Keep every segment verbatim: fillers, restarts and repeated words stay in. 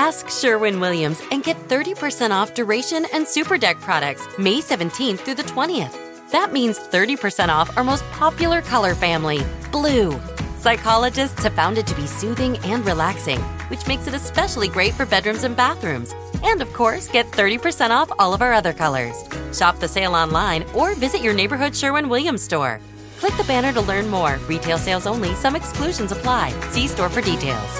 Ask Sherwin-Williams and get thirty percent off Duration and Super Deck products May seventeenth through the twentieth. That means thirty percent off our most popular color family, blue. Psychologists have found it to be soothing and relaxing, which makes it especially great for bedrooms and bathrooms. And of course, get thirty percent off all of our other colors. Shop the sale online or visit your neighborhood Sherwin-Williams store. Click the banner to learn more. Retail sales only. Some exclusions apply. See store for details.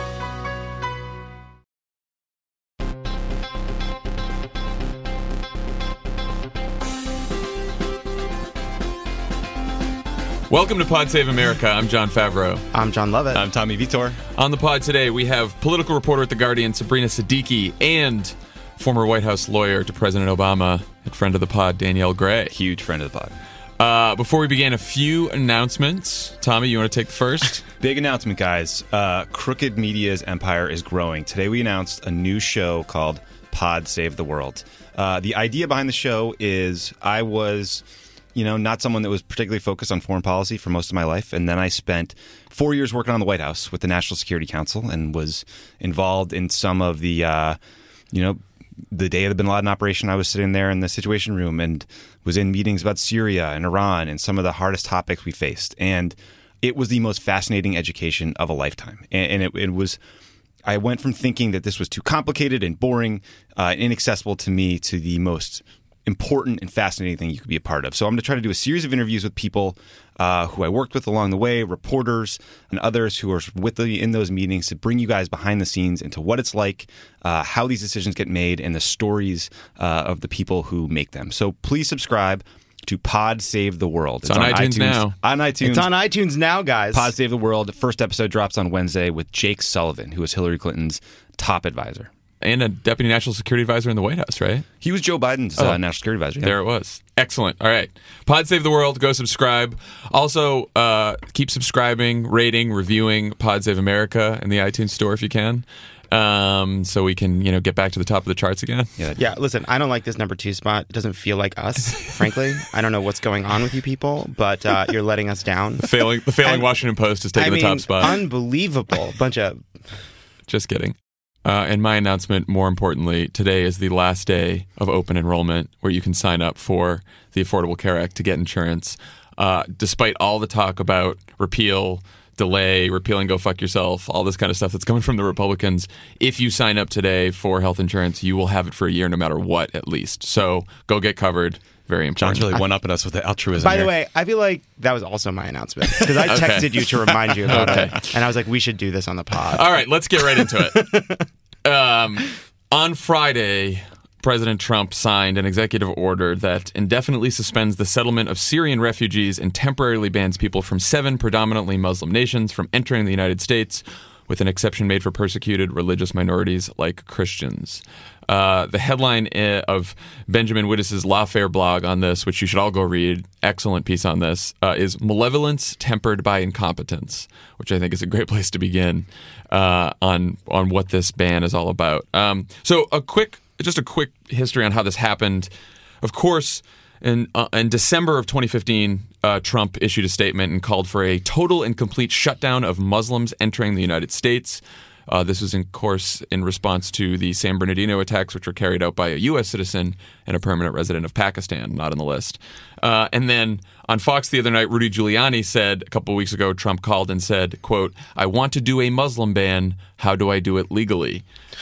Welcome to Pod Save America. I'm John Favreau. I'm John Lovett. I'm Tommy Vitor. On the pod today, we have political reporter at The Guardian, Sabrina Siddiqui, and former White House lawyer to President Obama and friend of the pod, Danielle Gray. Huge friend of the pod. Uh, before we begin, a few announcements. Tommy, you want to take the first? Big announcement, guys. Uh, Crooked Media's empire is growing. Today we announced a new show called Pod Save the World. Uh, the idea behind the show is I was... You know, not someone that was particularly focused on foreign policy for most of my life. And then I spent four years working on the White House with the National Security Council and was involved in some of the, uh, you know, the day of the bin Laden operation. I was sitting there in the Situation Room and was in meetings about Syria and Iran and some of the hardest topics we faced. And it was the most fascinating education of a lifetime. And, and it, it was... I went from thinking that this was too complicated and boring uh, and inaccessible to me to the most important and fascinating thing you could be a part of. So I'm going to try to do a series of interviews with people uh, who I worked with along the way, reporters and others who are with me in those meetings to bring you guys behind the scenes into what it's like, uh, how these decisions get made, and the stories uh, of the people who make them. So please subscribe to Pod Save the World. It's, it's on, on iTunes, iTunes now. On iTunes. It's on iTunes now, guys. Pod Save the World. The first episode drops on Wednesday with Jake Sullivan, who is Hillary Clinton's top advisor. And a deputy national security advisor in the White House, right? He was Joe Biden's oh, uh, national security advisor. Yeah. There it was. Excellent. All right. Pod Save the World. Go subscribe. Also, uh, keep subscribing, rating, reviewing Pod Save America in the iTunes store if you can. Um, so we can, you know, get back to the top of the charts again. Yeah. Yeah. Listen, I don't like this number two spot. It doesn't feel like us, frankly. I don't know what's going on with you people, but uh, you're letting us down. The failing, the failing and, Washington Post is taking I the mean, top spot. Unbelievable. Bunch of... Just kidding. Uh, and my announcement, more importantly, today is the last day of open enrollment where you can sign up for the Affordable Care Act to get insurance. Uh, despite all the talk about repeal, delay, repeal and go fuck yourself, all this kind of stuff that's coming from the Republicans, if you sign up today for health insurance, you will have it for a year no matter what, at least. So go get covered. Very important. John's really one-upping us with the altruism By here. the way, I feel like that was also my announcement because I okay. texted you to remind you about okay. it. And I was like, we should do this on the pod. All right, let's get right into it. um, on Friday, President Trump signed an executive order that indefinitely suspends the settlement of Syrian refugees and temporarily bans people from seven predominantly Muslim nations from entering the United States, with an exception made for persecuted religious minorities like Christians. Uh, the headline of Benjamin Wittes's Lawfare blog on this, which you should all go read, excellent piece on this, uh, is Malevolence Tempered by Incompetence, which I think is a great place to begin uh, on on what this ban is all about. Um, so a quick, just a quick history on how this happened. Of course, in, uh, in December of twenty fifteen, uh, Trump issued a statement and called for a total and complete shutdown of Muslims entering the United States. Uh, this was, in course, in response to the San Bernardino attacks, which were carried out by a U S citizen and a permanent resident of Pakistan, not on the list. Uh, and then on Fox the other night, Rudy Giuliani said, a couple of weeks ago, Trump called and said, quote, "I want to do a Muslim ban. How do I do it legally?"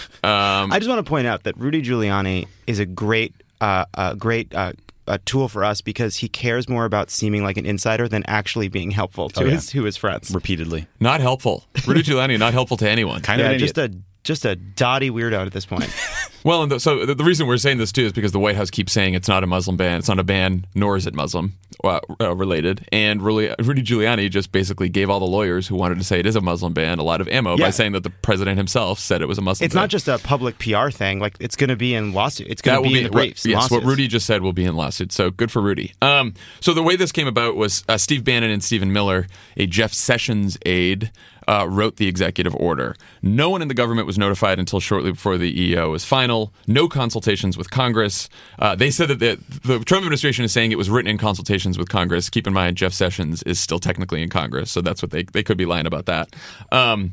Um, I just want to point out that Rudy Giuliani is a great, uh, a great uh, a tool for us because he cares more about seeming like an insider than actually being helpful to oh, yeah. his to his friends. Repeatedly. Not helpful. Rudy Giuliani, not helpful to anyone. Kind yeah, of an just a just a dotty weirdo at this point. Well, and the, so the, the reason we're saying this too is because the White House keeps saying it's not a Muslim ban. It's not a ban, nor is it Muslim uh, uh, related. And Rudy, Rudy Giuliani just basically gave all the lawyers who wanted to say it is a Muslim ban a lot of ammo yeah. by saying that the president himself said it was a Muslim it's ban. not just a public P R thing. Like it's going to be in lawsuit. It's going That to will be in the briefs. What, yes, lawsuits. what Rudy just said will be in lawsuits. So good for Rudy. Um, so the way this came about was uh, Steve Bannon and Stephen Miller, a Jeff Sessions aide, Uh, wrote the executive order. No one in the government was notified until shortly before the E O was final. No consultations with Congress. Uh, they said that the, the Trump administration is saying it was written in consultations with Congress. Keep in mind, Jeff Sessions is still technically in Congress, so that's what they they could be lying about that. Um,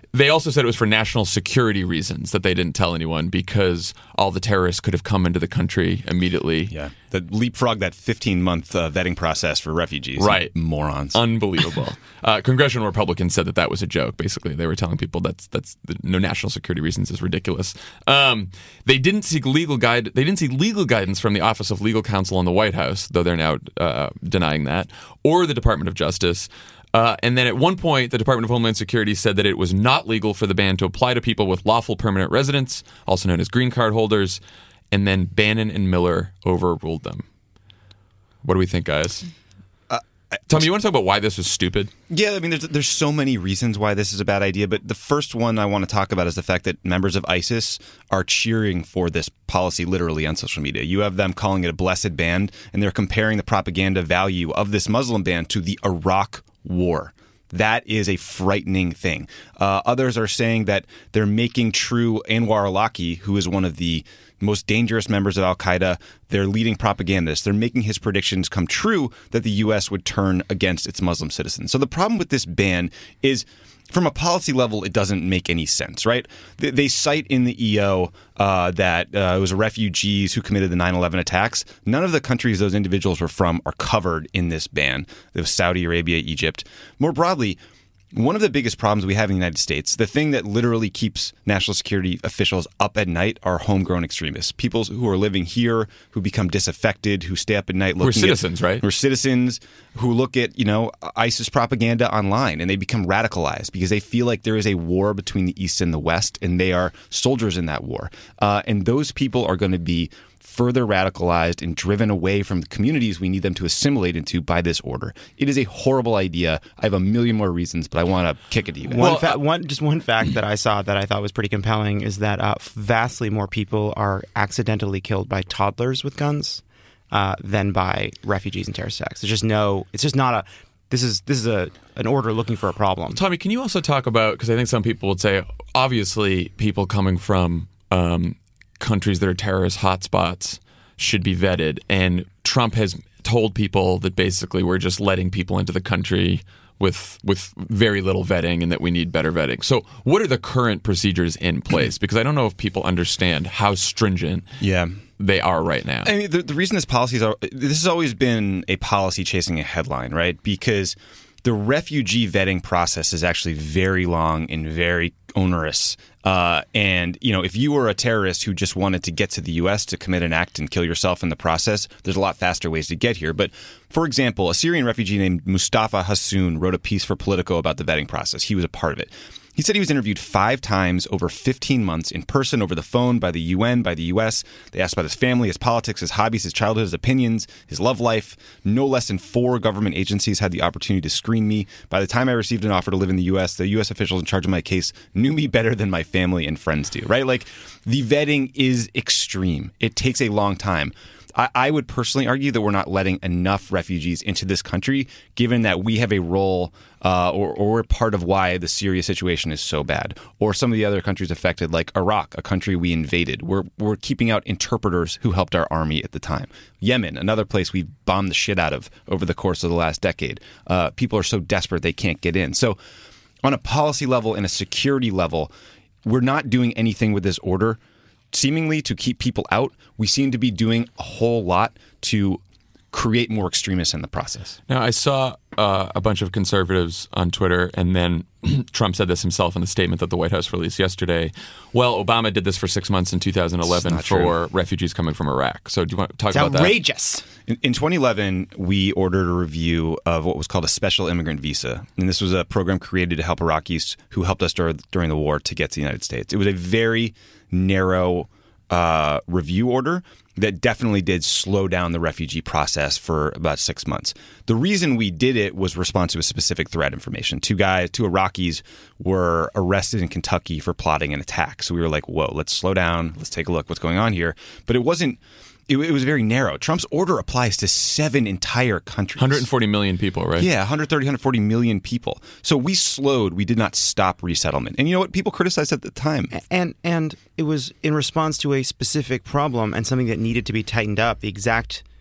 They also said it was for national security reasons that they didn't tell anyone because all the terrorists could have come into the country immediately. Yeah, that leapfrog that fifteen-month uh, vetting process for refugees. Right. Morons. Unbelievable. uh, Congressional Republicans said that that was a joke, basically. They were telling people that's that's the, no national security reasons is ridiculous. Um, they didn't seek legal guide. They didn't seek legal guidance from the Office of Legal Counsel in the White House, though they're now uh, denying that, or the Department of Justice. Uh, and then at one point, the Department of Homeland Security said that it was not legal for the ban to apply to people with lawful permanent residence, also known as green card holders. And then Bannon and Miller overruled them. What do we think, guys? Uh, Tommy, you want to talk about why this was stupid? Yeah, I mean, there's there's so many reasons why this is a bad idea, but the first one I want to talk about is the fact that members of ISIS are cheering for this policy literally on social media. You have them calling it a blessed ban, and they're comparing the propaganda value of this Muslim ban to the Iraq War. That is a frightening thing. Uh, others are saying that they're making true Anwar al-Awlaki, who is one of the most dangerous members of al-Qaeda, their leading propagandist. They're making his predictions come true that the U S would turn against its Muslim citizens. So the problem with this ban is, from a policy level, it doesn't make any sense, right? They, they cite in the E O uh, that uh, it was refugees who committed the nine eleven attacks. None of the countries those individuals were from are covered in this ban. There was Saudi Arabia, Egypt. More broadly, one of the biggest problems we have in the United States, the thing that literally keeps national security officials up at night, are homegrown extremists. People who are living here, who become disaffected, who stay up at night looking We're citizens, at, right? We're citizens who look at, you know, ISIS propaganda online, and they become radicalized because they feel like there is a war between the East and the West, and they are soldiers in that war. Uh, and those people are going to be further radicalized and driven away from the communities we need them to assimilate into by this order. It is a horrible idea. I have a million more reasons, but I want to kick it to you guys. One, fa- one just one fact that I saw that I thought was pretty compelling is that uh, vastly more people are accidentally killed by toddlers with guns uh, than by refugees and terrorist attacks. There's just no. It's just not a. This is this is a an order looking for a problem. Tommy, can you also talk about, because I think some people would say, obviously, people coming from Um, countries that are terrorist hotspots should be vetted. And Trump has told people that basically we're just letting people into the country with with very little vetting and that we need better vetting. So what are the current procedures in place? Because I don't know if people understand how stringent yeah. they are right now. I mean, the, the reason this policy is, this has always been a policy chasing a headline, right? Because the refugee vetting process is actually very long and very onerous. Uh, and, you know, if you were a terrorist who just wanted to get to the U S to commit an act and kill yourself in the process, there's a lot faster ways to get here. But, for example, a Syrian refugee named Mustafa Hassoun wrote a piece for Politico about the vetting process. He was a part of it. He said he was interviewed five times over fifteen months in person, over the phone, by the U N, by the U S. They asked about his family, his politics, his hobbies, his childhood, his opinions, his love life. No less than four government agencies had the opportunity to screen me. By the time I received an offer to live in the U S, the U S officials in charge of my case knew me better than my family and friends do, right? Like, the vetting is extreme. It takes a long time. I, I would personally argue that we're not letting enough refugees into this country, given that we have a role uh, or, or we're part of why the Syria situation is so bad. Or some of the other countries affected, like Iraq, a country we invaded. We're, we're keeping out interpreters who helped our army at the time. Yemen, another place we bombed the shit out of over the course of the last decade. Uh, people are so desperate they can't get in. So on a policy level and a security level, we're not doing anything with this order seemingly to keep people out. We seem to be doing a whole lot to create more extremists in the process. Now, I saw uh, a bunch of conservatives on Twitter, and then Trump said this himself in the statement that the White House released yesterday. Well, Obama did this for six months in two thousand eleven for true. refugees coming from Iraq. So do you want to talk It's about outrageous. that? In, in twenty eleven, we ordered a review of what was called a special immigrant visa. And this was a program created to help Iraqis who helped us dur- during the war to get to the United States. It was a very narrow uh, review order that definitely did slow down the refugee process for about six months. The reason we did it was response to a specific threat information. Two guys, two Iraqis were arrested in Kentucky for plotting an attack. So we were like, whoa, let's slow down. Let's take a look what's going on here. But it wasn't, it, it was very narrow. Trump's order applies to seven entire countries. one hundred forty million people, right? Yeah, one hundred thirty, one hundred forty million people. So we slowed, we did not stop resettlement. And you know what? People criticized at the time. And and it was in response to a specific problem and something that needed to be tightened up. The exact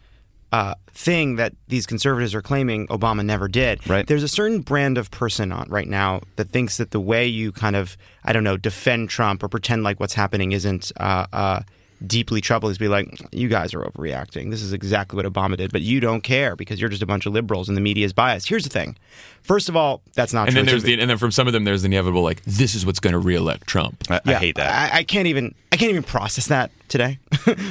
uh, thing that these conservatives are claiming Obama never did. Right. There's a certain brand of person on right now that thinks that the way you kind of, I don't know, defend Trump or pretend like what's happening isn't uh, uh, deeply troubling is be like, you guys are overreacting. This is exactly what Obama did, but you don't care because you're just a bunch of liberals and the media is biased. Here's the thing. First of all, that's not and true. Then there's the, and then from some of them, there's the inevitable, like, this is what's going to reelect Trump. I, Yeah, I hate that. I, I can't even I can't even process that today.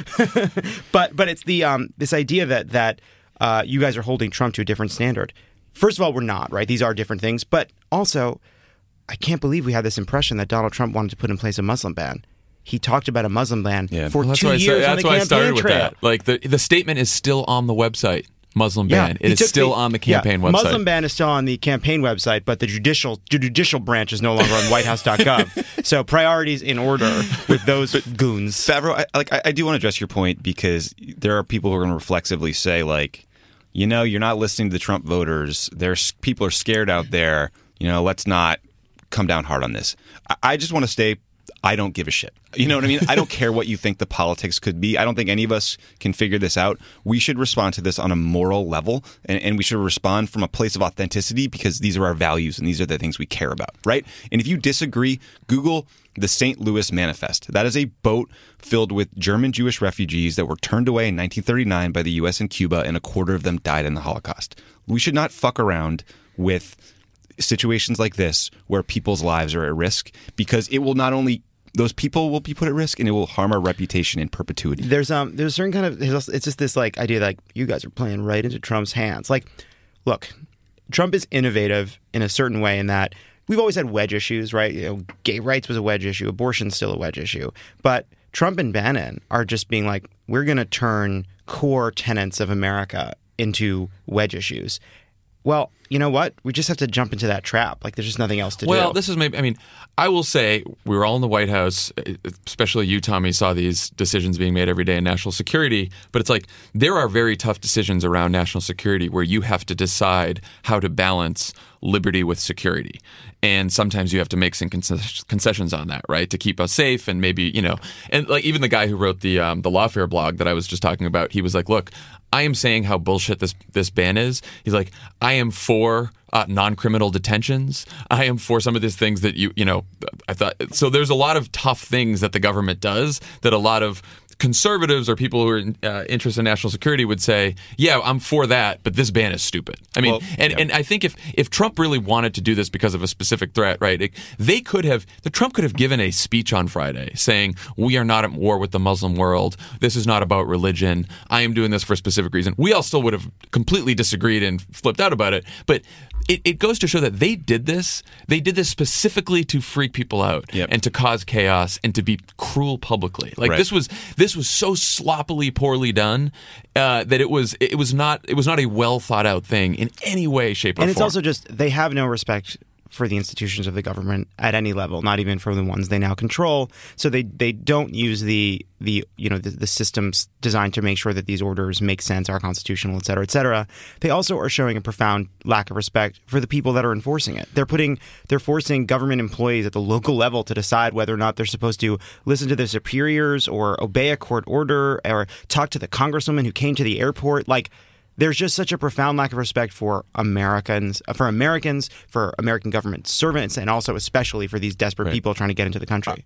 but but it's the um, this idea that that uh, you guys are holding Trump to a different standard. First of all, we're not, right? These are different things. But also, I can't believe we had this impression that Donald Trump wanted to put in place a Muslim ban. He talked about a Muslim ban Yeah. for Well, that's two why I years started, on that's the why I campaign started with trail. that. Like, the, the statement is still on the website. Muslim ban. he It is took still on the campaign yeah, website. Muslim ban is still on the campaign website, but the judicial the judicial branch is no longer on white house dot gov. So priorities in order with those goons. Favreau, I, like I, I do want to address your point because there are people who are going to reflexively say, like, you know, you're not listening to the Trump voters. There's people are scared out there. You know, let's not come down hard on this. I, I just want to stay. I don't give a shit. You know what I mean? I don't care what you think the politics could be. I don't think any of us can figure this out. We should respond to this on a moral level, and, and we should respond from a place of authenticity because these are our values and these are the things we care about, right? And if you disagree, Google the Saint Louis Manifest. That is a boat filled with German Jewish refugees that were turned away in nineteen thirty-nine by the U S and Cuba, and a quarter of them died in the Holocaust. We should not fuck around with situations like this where people's lives are at risk because it will not only those people will be put at risk and it will harm our reputation in perpetuity. There's um there's a certain kind of it's just this like idea that like you guys are playing right into Trump's hands. Like, look, Trump is innovative in a certain way in that we've always had wedge issues, right? You know, gay rights was a wedge issue, abortion's still a wedge issue, but Trump and Bannon are just being like, we're going to turn core tenets of America into wedge issues. Well, you know what? We just have to jump into that trap. Like, there's just nothing else to well, do. Well, this is maybe, I mean, I will say we were all in the White House, especially you, Tommy, saw these decisions being made every day in national security. But it's like there are very tough decisions around national security where you have to decide how to balance liberty with security. And sometimes you have to make some concessions on that, right, to keep us safe and maybe, you know, and like even the guy who wrote the um, the Lawfare blog that I was just talking about, he was like, look, I am saying how bullshit this this ban is. He's like, I am for uh, non-criminal detentions. I am for some of these things that you, you know, I thought. So there's a lot of tough things that the government does that a lot of conservatives or people who are uh, interested in national security would say, yeah, I'm for that, but this ban is stupid. I mean, well, and, yeah. and I think if, if Trump really wanted to do this because of a specific threat, right, it, they could have, the Trump could have given a speech on Friday saying, we are not at war with the Muslim world. This is not about religion. I am doing this for a specific reason. We all still would have completely disagreed and flipped out about it, but it, it goes to show that they did this. They did this specifically to freak people out Yep. and to cause chaos and to be cruel publicly. Like Right. this was this was so sloppily, poorly done uh, that it was it was not it was not a well thought out thing in any way, shape, or and form. it's also just they have no respect for the institutions of the government at any level, not even for the ones they now control. So they, they don't use the the you know the, the systems designed to make sure that these orders make sense, are constitutional, et cetera, et cetera. They also are showing a profound lack of respect for the people that are enforcing it. They're putting they're forcing government employees at the local level to decide whether or not they're supposed to listen to their superiors or obey a court order or talk to the congresswoman who came to the airport. Like, there's just such a profound lack of respect for Americans, for Americans, for American government servants, and also especially for these desperate Right. people trying to get into the country.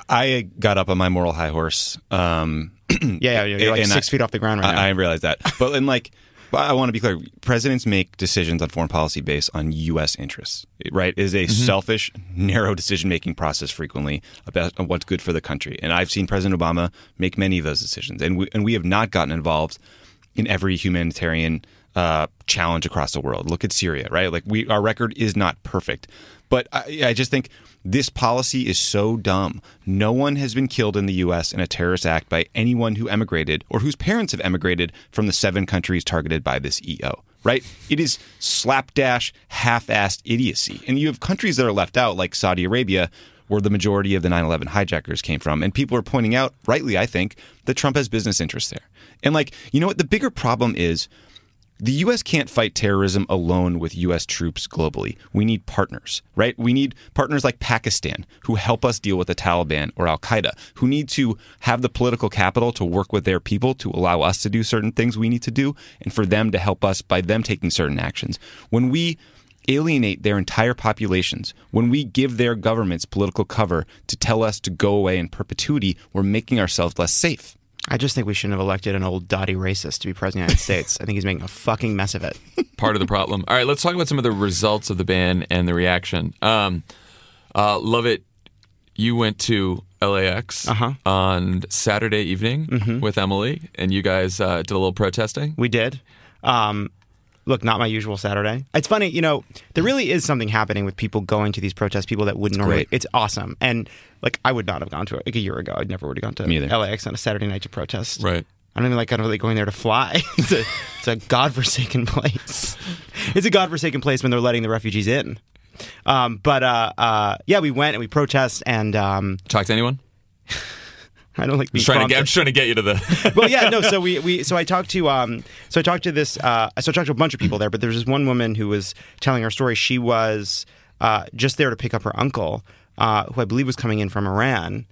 I got up on my moral high horse. Um, yeah, yeah, you're like and six I, feet off the ground right now. I, I realize that. But and like, I want to be clear. Presidents make decisions on foreign policy based on U S interests, right? It is a mm-hmm. selfish, narrow decision-making process frequently about what's good for the country. And I've seen President Obama make many of those decisions. And we, and we have not gotten involved in every humanitarian uh, challenge across the world. Look at Syria, right? Like we, our record is not perfect, but I, I just think this policy is so dumb. No one has been killed in the U S in a terrorist act by anyone who emigrated or whose parents have emigrated from the seven countries targeted by this E O, right? It is slapdash, half-assed idiocy. And you have countries that are left out, like Saudi Arabia, where the majority of the nine eleven hijackers came from. And people are pointing out, rightly, I think, that Trump has business interests there. And like, you know what? The bigger problem is the U S can't fight terrorism alone with U S troops globally. We need partners, right? We need partners like Pakistan who help us deal with the Taliban or Al-Qaeda, who need to have the political capital to work with their people to allow us to do certain things we need to do and for them to help us by them taking certain actions. When we alienate their entire populations, when we give their governments political cover to tell us to go away in perpetuity, we're making ourselves less safe. I just think we shouldn't have elected an old dotty racist to be president of the United States. I think he's making a fucking mess of it. Part of the problem. All right, let's talk about some of the results of the ban and the reaction. Um, uh, Lovett, you went to L A X uh-huh. on Saturday evening mm-hmm. with Emily, and you guys uh, did a little protesting. We did. Um, look, not my usual Saturday. It's funny, you know, there really is something happening with people going to these protests, people that wouldn't normally. Great. It's awesome. And, like, I would not have gone to it like a year ago. I never would have gone to L A X on a Saturday night to protest. Right. I don't even like kind of really going there to fly. It's a, it's a godforsaken place. It's a godforsaken place when they're letting the refugees in. Um, but, uh, uh, yeah, we went and we protest and... Um, Talk to anyone? I don't like being I'm trying, to get, prompted. I'm trying to get you to the... Well, yeah, no. So we, we so I talked to um so I talked to this uh so I talked to a bunch of people there, but there was this one woman who was telling her story. She was uh just there to pick up her uncle, uh, who I believe was coming in from Iran,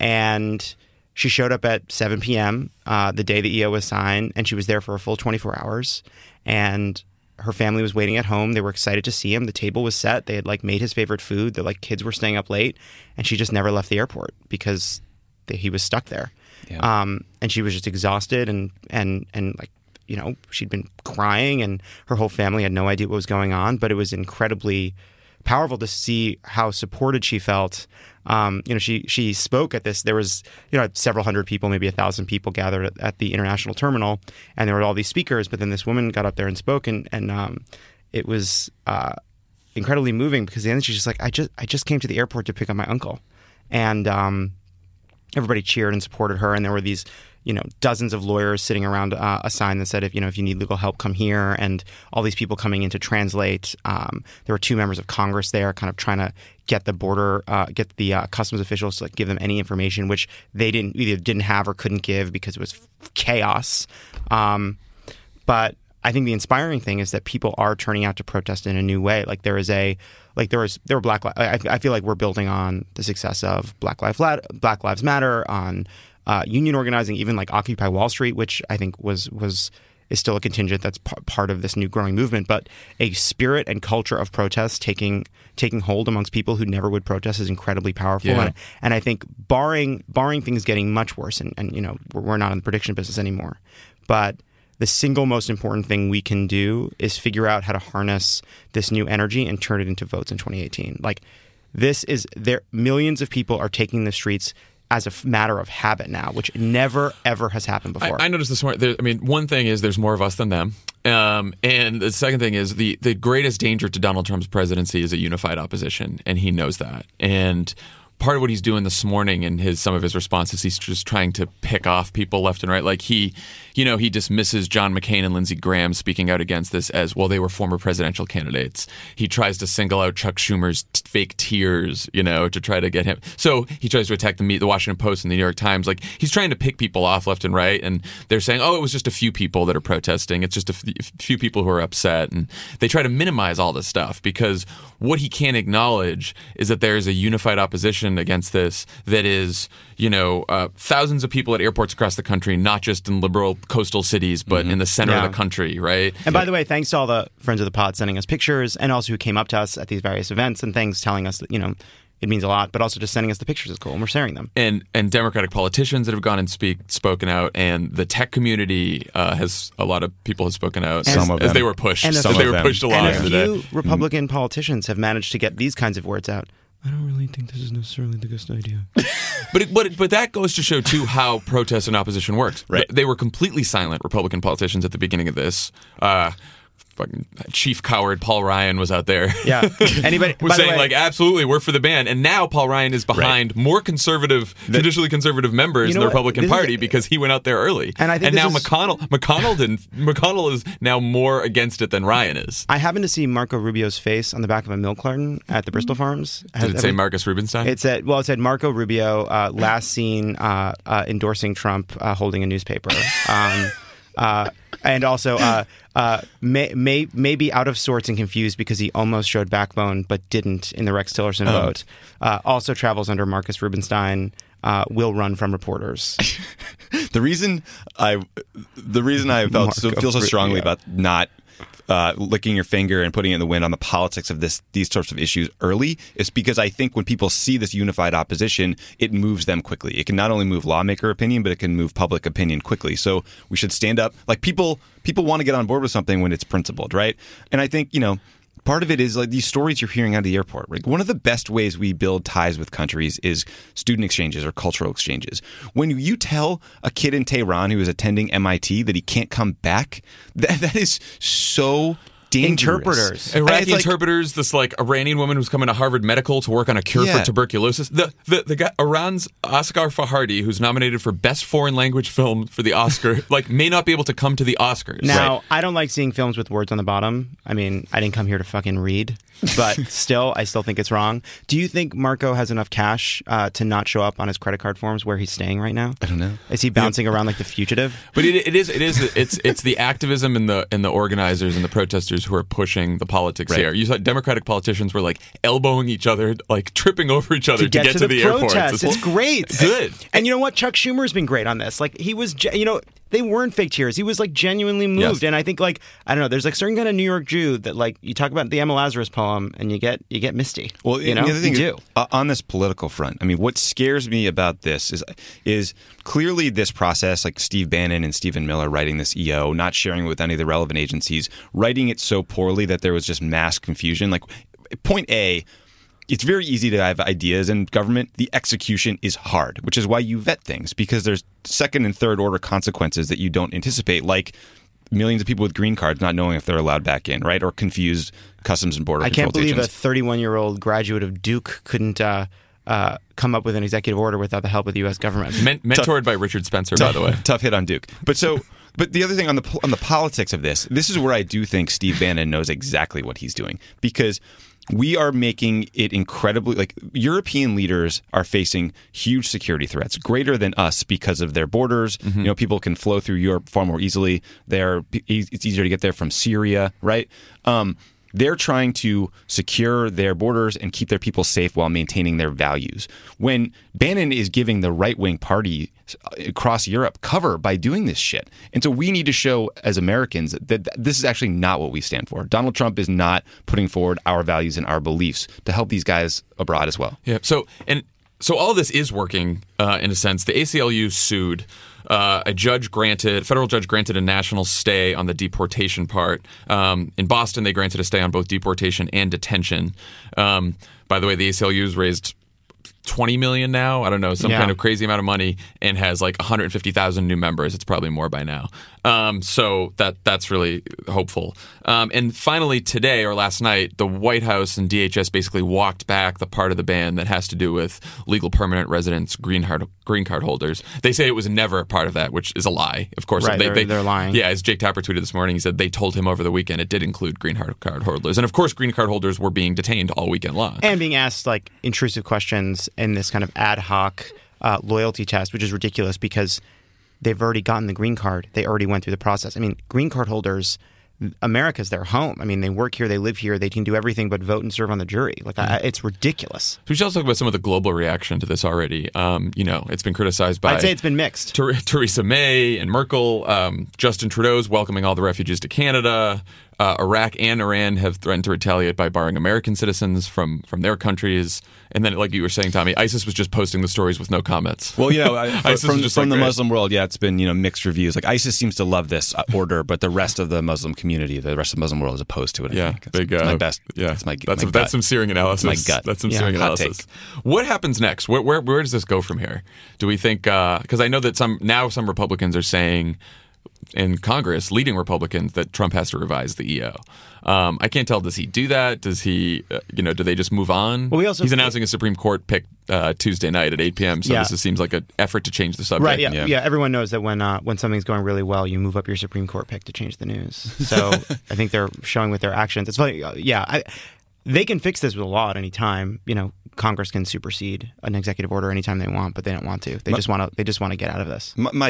and she showed up at seven p.m. Uh, the day the E O was signed, and she was there for a full twenty-four hours, and her family was waiting at home. They were excited to see him. The table was set. They had like made his favorite food. The like kids were staying up late, and she just never left the airport because he was stuck there. Yeah. Um, and she was just exhausted and, and, and like, you know, she'd been crying and her whole family had no idea what was going on, but it was incredibly powerful to see how supported she felt. Um, you know, she, she spoke at this, there was, you know, several hundred people, maybe a thousand people gathered at, at the international terminal, and there were all these speakers, but then this woman got up there and spoke, and, and um, it was uh, incredibly moving because at the end she's just like, I just, I just came to the airport to pick up my uncle. And, um, everybody cheered and supported her, and there were these, you know, dozens of lawyers sitting around uh, a sign that said, if you know, if you need legal help, come here, and all these people coming in to translate. Um, there were two members of Congress there, kind of trying to get the border, uh, get the uh, customs officials to like, give them any information, which they didn't either didn't have or couldn't give because it was chaos. Um, but I think the inspiring thing is that people are turning out to protest in a new way. Like there is a, like there was, there were Black. I, I feel like we're building on the success of Black Lives Black Lives Matter, on uh, union organizing, even like Occupy Wall Street, which I think was was is still a contingent that's p- part of this new growing movement. But a spirit and culture of protest taking taking hold amongst people who never would protest is incredibly powerful. Yeah. And, and I think barring barring things getting much worse, and, and you know we're, we're not in the prediction business anymore, but the single most important thing we can do is figure out how to harness this new energy and turn it into votes in twenty eighteen. Like this is there, millions of people are taking the streets as a f- matter of habit now, which never ever has happened before. I, I noticed this morning. There, I mean, one thing is there's more of us than them, um, and the second thing is the the greatest danger to Donald Trump's presidency is a unified opposition, and he knows that. And part of what he's doing this morning in his some of his responses, he's just trying to pick off people left and right. Like he, you know, he dismisses John McCain and Lindsey Graham speaking out against this as, well, they were former presidential candidates. He tries to single out Chuck Schumer's t- fake tears, you know, to try to get him. So he tries to attack the, the Washington Post and the New York Times. Like he's trying to pick people off left and right. And they're saying, oh, it was just a few people that are protesting. It's just a f- few people who are upset. And they try to minimize all this stuff because what he can't acknowledge is that there is a unified opposition against this that is, you know, uh, thousands of people at airports across the country, not just in liberal coastal cities, but mm-hmm. in the center yeah. of the country, right? And by the way, thanks to all the friends of the pod sending us pictures, and also who came up to us at these various events and things, telling us that, you know, it means a lot, but also just sending us the pictures is cool, and we're sharing them. And and Democratic politicians that have gone and speak spoken out, and the tech community uh, has a lot of people have spoken out Some as, of as them. they were pushed. And Some of they them. were pushed a lot And a today. few Republican mm-hmm. politicians have managed to get these kinds of words out. I don't really think this is necessarily the best idea. But it, but but that goes to show too how protest and opposition works. Right. They were completely silent, Republican politicians, at the beginning of this. Uh, fucking chief coward Paul Ryan was out there. Yeah. Anybody was by the saying way, like, absolutely, we're for the ban. And now Paul Ryan is behind more conservative, traditionally conservative members You know in the what? Republican This is- Party because he went out there early. And I think now this is- McConnell, McConnell and McConnell is now more against it than Ryan is. I happened to see Marco Rubio's face on the back of a milk carton at the Bristol Farms. Did it say Marcus Rubinstein? It said, well, it said Marco Rubio, uh, last seen uh, uh, endorsing Trump, uh, holding a newspaper. Um, uh, And also, uh, uh, may, may, maybe out of sorts and confused because he almost showed backbone but didn't in the Rex Tillerson Oh. vote. Uh, also travels under Marcus Rubinstein. Uh, will run from reporters. The reason I, the reason I felt so, Marco feel so strongly Rubio. about not uh, licking your finger and putting it in the wind on the politics of this these sorts of issues early is because I think when people see this unified opposition, it moves them quickly. It can not only move lawmaker opinion, but it can move public opinion quickly. So we should stand up. Like people, people want to get on board with something when it's principled, right? And I think you know. Part of it is like these stories you're hearing out of the airport. Like one of the best ways we build ties with countries is student exchanges or cultural exchanges. When you tell a kid in Tehran who is attending M I T that he can't come back, that, that is so dangerous. Interpreters. Iraqi It's like- interpreters, this like Iranian woman who's coming to Harvard Medical to work on a cure Yeah. for tuberculosis. The, the the guy Iran's Oscar Fajardi, who's nominated for best foreign language film for the Oscar, like may not be able to come to the Oscars. Now, Right. I don't like seeing films with words on the bottom. I mean, I didn't come here to fucking read, but still, I still think it's wrong. Do you think Marco has enough cash uh, to not show up on his credit card forms where he's staying right now? I don't know. Is he bouncing around like the fugitive? But it, it is it is it's it's the activism and the and the organizers and the protesters who are pushing the politics Right. here. You saw Democratic politicians were like elbowing each other, like tripping over each other to get, to, the, the, airport. protest. It's great. Good. And you know what? Chuck Schumer's been great on this. Like he was, ge- you know, they weren't fake tears. He was like genuinely moved. Yes. And I think like I don't know. There's like certain kind of New York Jew that like you talk about the Emma Lazarus poem and you get you get misty. Well, you and know, the other thing you is, do. uh, on this political front, I mean, what scares me about this is is clearly this process, like Steve Bannon and Stephen Miller writing this E O, not sharing it with any of the relevant agencies, writing it so poorly that there was just mass confusion. Like, point A, it's very easy to have ideas in government. The execution is hard, which is why you vet things, because there's second and third order consequences that you don't anticipate, like millions of people with green cards not knowing if they're allowed back in, right? Or confused Customs and Border I Control can't believe a agents. thirty-one-year-old graduate of Duke couldn't uh, uh, come up with an executive order without the help of the U S government. Men- mentored by Richard Spencer, by the way. Tough hit on Duke. But so, but the other thing on the on the politics of this, this is where I do think Steve Bannon knows exactly what he's doing, because we are making it incredibly, like, European leaders are facing huge security threats, greater than us because of their borders. Mm-hmm. You know, people can flow through Europe far more easily. They're it's easier to get there from Syria, right? Um, They're trying to secure their borders and keep their people safe while maintaining their values. When Bannon is giving the right-wing party across Europe cover by doing this shit. And so we need to show as Americans that this is actually not what we stand for. Donald Trump is not putting forward our values and our beliefs to help these guys abroad as well. Yeah. So and so all of this is working uh, in a sense. The A C L U sued. Uh, a judge granted, federal judge granted a national stay on the deportation part. Um, in Boston, they granted a stay on both deportation and detention. Um, by the way, the A C L U's raised twenty million now. I don't know, some Yeah. kind of crazy amount of money, and has like one hundred fifty thousand new members. It's probably more by now. Um, so that that's really hopeful. Um, and finally, today or last night, the White House and D H S basically walked back the part of the ban that has to do with legal permanent residents, green card green card holders. They say it was never a part of that, which is a lie. Of course, Right, they, they're- they, they're lying. Yeah, as Jake Tapper tweeted this morning, he said they told him over the weekend it did include green card holders, and of course, green card holders were being detained all weekend long. And being asked like intrusive questions in this kind of ad hoc uh, loyalty test, which is ridiculous because they've already gotten the green card. They already went through the process. I mean, green card holders, America's their home. I mean, they work here, they live here, they can do everything but vote and serve on the jury. Like, I, it's ridiculous. So we should also talk about some of the global reaction to this already. Um, you know, it's been criticized by I'd say it's been mixed. Ther- Theresa May and Merkel. Um, Justin Trudeau's welcoming all the refugees to Canada. Uh, Iraq and Iran have threatened to retaliate by barring American citizens from, from their countries. And then, like you were saying, Tommy, ISIS was just posting the stories with no comments. Well, you know, I- for- ISIS from, was just from like, the great. Muslim world, yeah, it's been, you know, mixed reviews. Like ISIS seems to love this uh, order, but the rest of the Muslim community, the rest of the Muslim world is opposed to it. I Yeah, think. That's, big. that's Uh, my best. Yeah, that's my. That's my that's gut. some searing analysis. That's my gut. That's some Yeah. searing Hot analysis. take. What happens next? Where where where does this go from here? Do we think? Because I know that some now some Republicans are saying in Congress, leading Republicans, that Trump has to revise the E O. Um, I can't tell. Does he do that? Does he? Uh, you know? Do they just move on? Well, we also- he's announcing a Supreme Court pick uh, Tuesday night at eight p.m. So Yeah. this is, seems like an effort to change the subject. Right, yeah, Yeah. yeah. Everyone knows that when uh, when something's going really well, you move up your Supreme Court pick to change the news. So I think they're showing with their actions. It's funny, uh, yeah. I, they can fix this with a law at any time. You know, Congress can supersede an executive order anytime they want, but they don't want to. They just want to. They just want to get out of this. My, my s-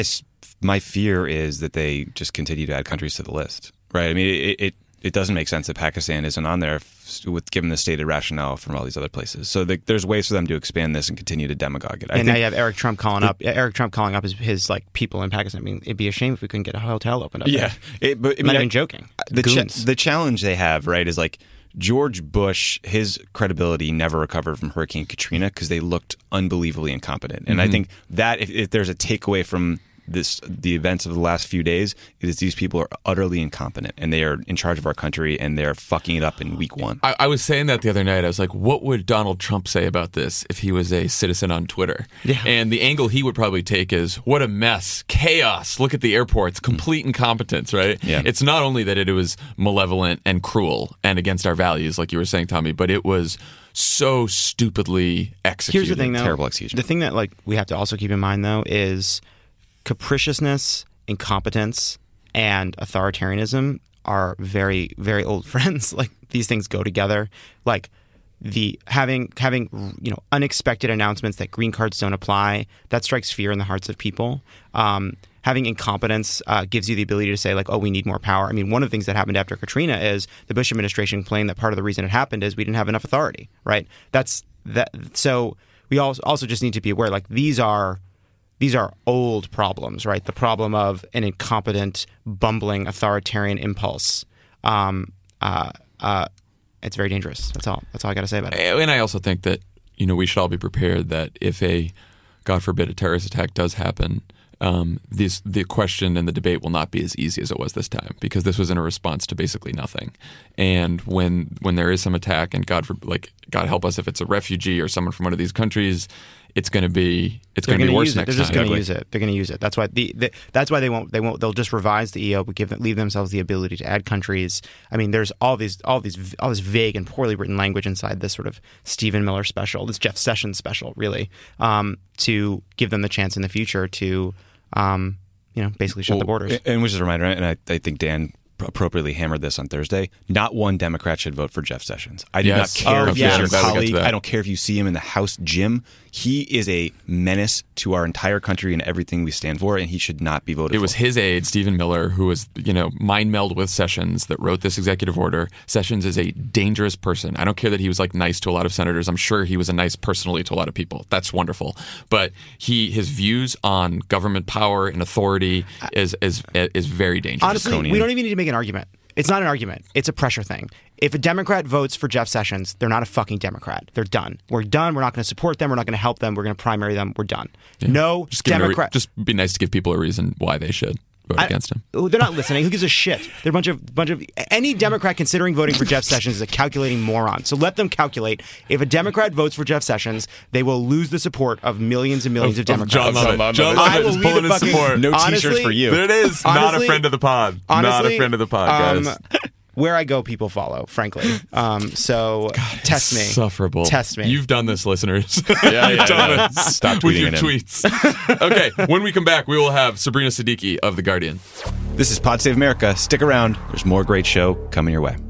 my fear is that they just continue to add countries to the list, right? I mean, it it, it doesn't make sense that Pakistan isn't on there f- with given the stated rationale from all these other places. So the, there's ways for them to expand this and continue to demagogue it. I and think, now you have Eric Trump calling up Eric Trump calling up his, his like people in Pakistan. I mean, it'd be a shame if we couldn't get a hotel opened up. Yeah, there. it, but I I'm mean, not I- even joking. The cha- Goons. the challenge they have, right, is like George Bush, his credibility never recovered from Hurricane Katrina because they looked unbelievably incompetent. And I think that if, if there's a takeaway from this, the events of the last few days, it is these people are utterly incompetent and they are in charge of our country and they're fucking it up in week one. I, I was saying that the other night. I was like, what would Donald Trump say about this if he was a citizen on Twitter? Yeah. And the angle he would probably take is, what a mess, chaos, look at the airports, complete incompetence, right? Yeah. It's not only that it was malevolent and cruel and against our values, like you were saying, Tommy, but it was so stupidly executed. Here's the thing, though. Terrible execution. The thing that like we have to also keep in mind, though, is capriciousness, incompetence, and authoritarianism are very, very old friends. Like these things go together. Like the having having you know unexpected announcements that green cards don't apply, that strikes fear in the hearts of people. Um, having incompetence uh, gives you the ability to say like, oh, we need more power. I mean, one of the things that happened after Katrina is the Bush administration claimed that part of the reason it happened is we didn't have enough authority. Right? That's that. So we also also just need to be aware like these are. These are old problems, right? The problem of an incompetent, bumbling, authoritarian impulse. Um, uh, uh, it's very dangerous. That's all. That's all I got to say about it. And I also think that, you know, we should all be prepared that if a, God forbid, a terrorist attack does happen, um, this, the question and the debate will not be as easy as it was this time because this was in a response to basically nothing. And when when there is some attack, and God for, like God help us if it's a refugee or someone from one of these countries, it's going to be it's going to be gonna worse use it. next They're just time. going to use it. They're going to use it. That's why the, the that's why they won't they won't they'll just revise the E O but give them, leave themselves the ability to add countries. I mean, there's all these all these all this vague and poorly written language inside this sort of Stephen Miller special, this Jeff Sessions special, really, um, to give them the chance in the future to, um, you know, basically shut the Well, borders. And which is a reminder, and I, I think Dan appropriately hammered this on Thursday. Not one Democrat should vote for Jeff Sessions. I do Yes. not care Oh, if yeah. he's your I'm glad we got to colleague. that. I don't care if you see him in the House gym. He is a menace to our entire country and everything we stand for, and he should not be voted It for. was his aide, Stephen Miller, who was, you know, mind meld with Sessions that wrote this executive order. Sessions is a dangerous person. I don't care that he was like nice to a lot of senators. I'm sure he was a nice personally to a lot of people. That's wonderful. But he his views on government power and authority is is is very dangerous. Honestly, draconian. we don't even need to make an argument. It's not an argument. It's a pressure thing. If a Democrat votes for Jeff Sessions, they're not a fucking Democrat. They're done. We're done. We're not going to support them. We're not going to help them. We're going to primary them. We're done. No just give him a re- Democrat. just be nice to give people a reason why they should vote I- against him. Oh, they're not listening. Who gives a shit? They're a bunch of bunch of any Democrat considering voting for Jeff Sessions is a calculating moron. So let them calculate. If a Democrat votes for Jeff Sessions, they will lose the support of millions and millions of, Democrats. John Lovett. Lovett. John I Lovett will is be pulling the his fucking- support. No Honestly, t-shirts for you. There it is. not a Honestly- friend of the pod. not Honestly, a friend of the pod, guys. um, where I go, people follow. Frankly, um, so test me. Insufferable. Test me. You've done this, listeners. yeah, You've done yeah. it. Stop with tweeting your at him. tweets. Okay, when we come back, we will have Sabrina Siddiqui of The Guardian. This is Pod Save America. Stick around. There's more great show coming your way.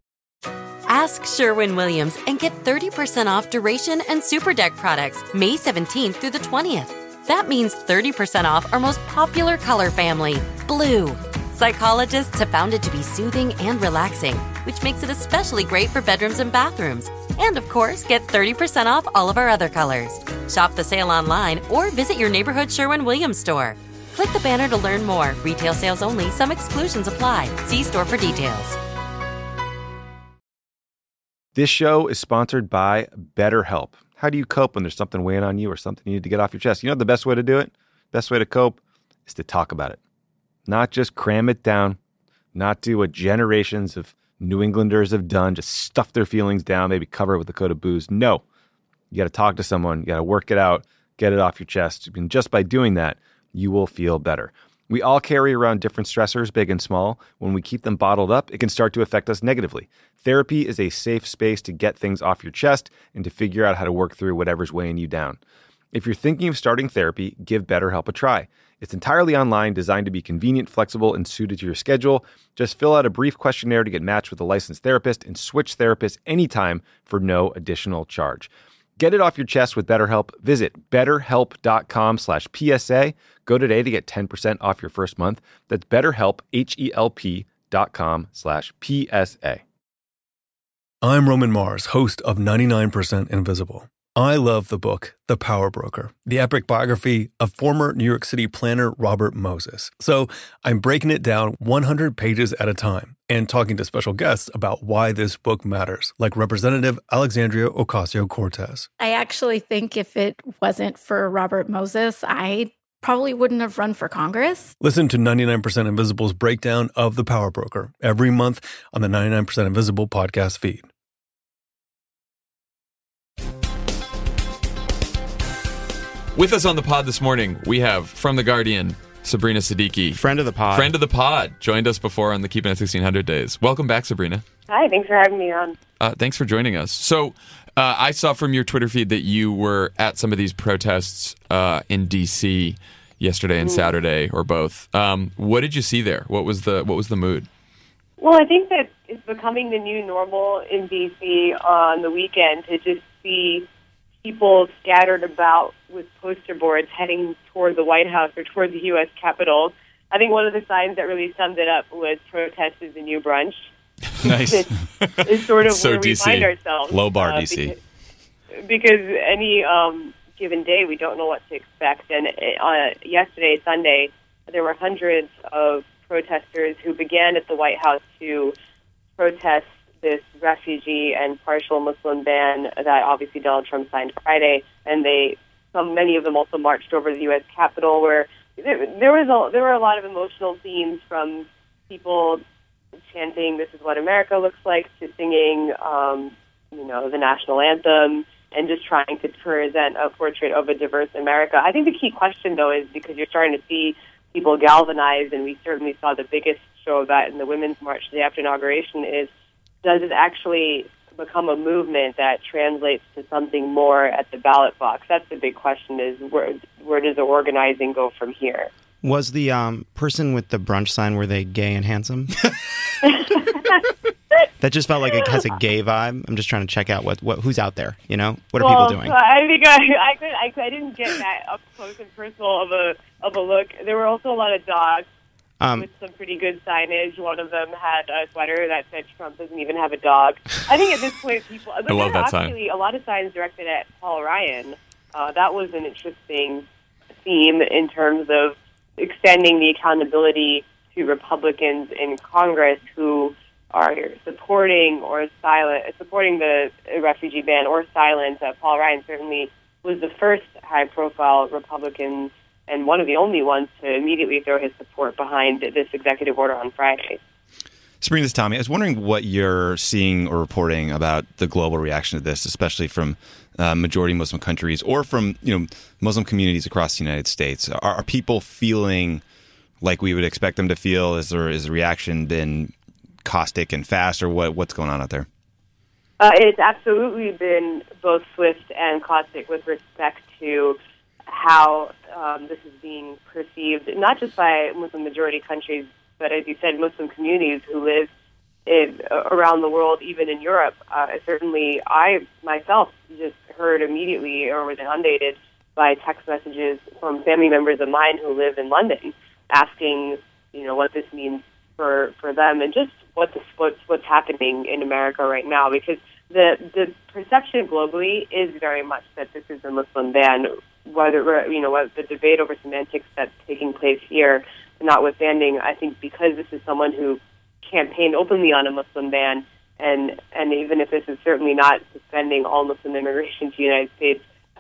Ask Sherwin-Williams and get thirty percent off Duration and Super Deck products May seventeenth through the twentieth. That means thirty percent off our most popular color family, blue. Psychologists have found it to be soothing and relaxing, which makes it especially great for bedrooms and bathrooms. And of course, get thirty percent off all of our other colors. Shop the sale online or visit your neighborhood Sherwin-Williams store. Click the banner to learn more. Retail sales only. Some exclusions apply. See store for details. This show is sponsored by BetterHelp. How do you cope when there's something weighing on you or something you need to get off your chest? You know the best way to do it? Best way to cope is to talk about it. Not just cram it down, not do what generations of New Englanders have done, just stuff their feelings down, maybe cover it with a coat of booze. No. You got to talk to someone. You got to work it out, get it off your chest. And just by doing that, you will feel better. We all carry around different stressors, big and small. When we keep them bottled up, it can start to affect us negatively. Therapy is a safe space to get things off your chest and to figure out how to work through whatever's weighing you down. If you're thinking of starting therapy, give BetterHelp a try. It's entirely online, designed to be convenient, flexible, and suited to your schedule. Just fill out a brief questionnaire to get matched with a licensed therapist and switch therapists anytime for no additional charge. Get it off your chest with BetterHelp. Visit betterhelp.com slash PSA. Go today to get ten percent off your first month. That's BetterHelp, H-E-L-P dot com slash P-S-A. I'm Roman Mars, host of ninety-nine percent Invisible. I love the book, The Power Broker, the epic biography of former New York City planner Robert Moses. So I'm breaking it down one hundred pages at a time and talking to special guests about why this book matters, like Representative Alexandria Ocasio-Cortez. I actually think if it wasn't for Robert Moses, I probably wouldn't have run for Congress. Listen to ninety-nine percent Invisible's breakdown of The Power Broker every month on the ninety-nine percent Invisible podcast feed. With us on the pod this morning, we have, from The Guardian, Sabrina Siddiqui. Friend of the pod. Friend of the pod. Joined us before on the Keeping It sixteen hundred days. Welcome back, Sabrina. Hi, thanks for having me on. Uh, thanks for joining us. So uh, I saw from your Twitter feed that you were at some of these protests uh, in D C yesterday and mm. Saturday, or both. Um, what did you see there? What was the What was the mood? Well, I think that it's becoming the new normal in D C on the weekend to just see people scattered about with poster boards heading toward the White House or toward the U S Capitol. I think one of the signs that really summed it up was "Protest is the new brunch." Nice. It's, it's sort of so where D C. we find ourselves. Low bar uh, D C. Because, because any um, given day, we don't know what to expect. And uh, yesterday, Sunday, there were hundreds of protesters who began at the White House to protest this refugee and partial Muslim ban that obviously Donald Trump signed Friday, and they, some many of them also marched over the U S Capitol, where there, there was a, there were a lot of emotional themes, from people chanting "This is what America looks like" to singing, um, you know, the national anthem, and just trying to present a portrait of a diverse America. I think the key question, though, is because you're starting to see people galvanize, and we certainly saw the biggest show of that in the Women's March the day after inauguration, is does it actually become a movement that translates to something more at the ballot box? That's the big question, is where where does the organizing go from here? Was the um, person with the brunch sign, were they gay and handsome? That just felt like it has a gay vibe. I'm just trying to check out what, what who's out there, you know? What are well, people doing? I think I, I, could, I, I didn't get that up close and personal of a, of a look. There were also a lot of dogs. Um, with some pretty good signage. One of them had a sweater that said "Trump doesn't even have a dog." I think at this point, people. I love that sign. Actually, a lot of signs directed at Paul Ryan. Uh, that was an interesting theme in terms of extending the accountability to Republicans in Congress who are supporting or silent, supporting the refugee ban or silent. Uh, Paul Ryan certainly was the first high-profile Republican, and one of the only ones to immediately throw his support behind this executive order on Friday. Sabrina, this is Tommy. I was wondering what you're seeing or reporting about the global reaction to this, especially from uh, majority Muslim countries or from, you know, Muslim communities across the United States. Are, are people feeling like we would expect them to feel? Is there is the reaction been caustic and fast, or what? What's going on out there? Uh, it's absolutely been both swift and caustic with respect to how um, this is being perceived, not just by Muslim-majority countries, but as you said, Muslim communities who live in, uh, around the world, even in Europe. Uh, certainly, I myself just heard immediately or was inundated by text messages from family members of mine who live in London, asking, you know, what this means for, for them and just what this, what's what's happening in America right now. Because the the perception globally is very much that this is a Muslim ban. Whether, you know, what the debate over semantics that's taking place here, notwithstanding, I think because this is someone who campaigned openly on a Muslim ban, and and even if this is certainly not suspending all Muslim immigration to the United States,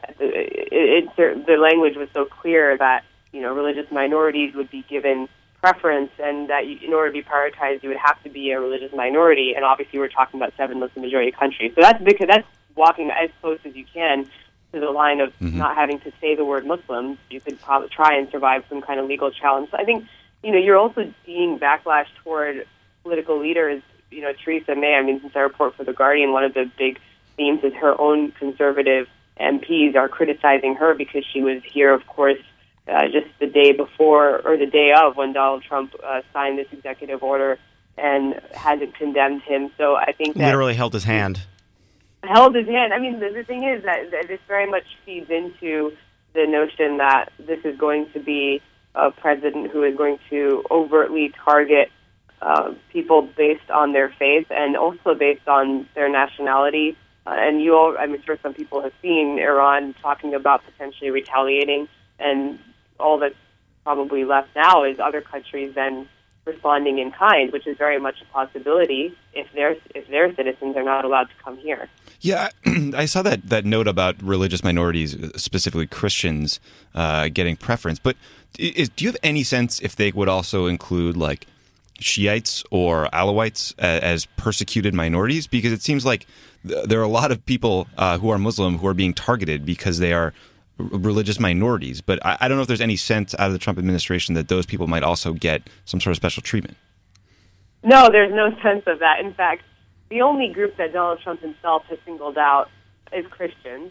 it, it, it, the language was so clear that, you know, religious minorities would be given preference, and that you, in order to be prioritized, you would have to be a religious minority. And obviously, we're talking about seven Muslim majority countries, so that's because that's walking as close as you can to the line of mm-hmm. not having to say the word Muslim. You could probably try and survive some kind of legal challenge. So I think, you know, you're also seeing backlash toward political leaders. You know, Theresa May, I mean, since I report for The Guardian, one of the big themes is her own conservative M Ps are criticizing her because she was here, of course, uh, just the day before or the day of when Donald Trump uh, signed this executive order and hasn't condemned him. So I think that literally held his hand. held his hand. I mean, the, the thing is that, that this very much feeds into the notion that this is going to be a president who is going to overtly target uh, people based on their faith and also based on their nationality. Uh, and you all, I'm sure some people have seen Iran talking about potentially retaliating, and all that's probably left now is other countries then responding in kind, which is very much a possibility if their if their citizens are not allowed to come here. Yeah, I saw that, that note about religious minorities, specifically Christians, uh, getting preference. But is, do you have any sense if they would also include like Shiites or Alawites as, as persecuted minorities? Because it seems like th- there are a lot of people uh, who are Muslim who are being targeted because they are r- religious minorities. But I, I don't know if there's any sense out of the Trump administration that those people might also get some sort of special treatment. No, there's no sense of that. In fact, the only group that Donald Trump himself has singled out is Christians,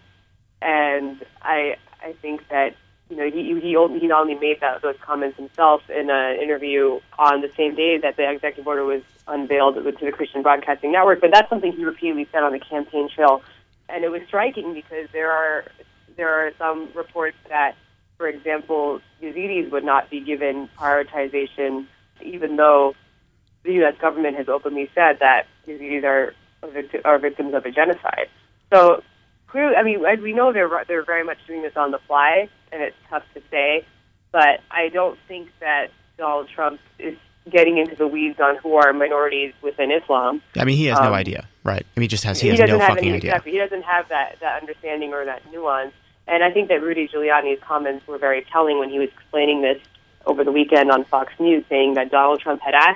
and I I think that you know he he only, he not only made that, those comments himself in an interview on the same day that the executive order was unveiled to the Christian Broadcasting Network, but that's something he repeatedly said on the campaign trail, and it was striking because there are there are some reports that, for example, Yazidis would not be given prioritization, even though the U S government has openly said that Yazidis are are victims of a genocide. So, clearly, I mean, as we know, they're they're very much doing this on the fly, and it's tough to say. But I don't think that Donald Trump is getting into the weeds on who are minorities within Islam. I mean, he has um, no idea, right? I mean, he just has he, he has doesn't no have fucking any, idea. Exactly, he doesn't have that, that understanding or that nuance. And I think that Rudy Giuliani's comments were very telling when he was explaining this over the weekend on Fox News, saying that Donald Trump had asked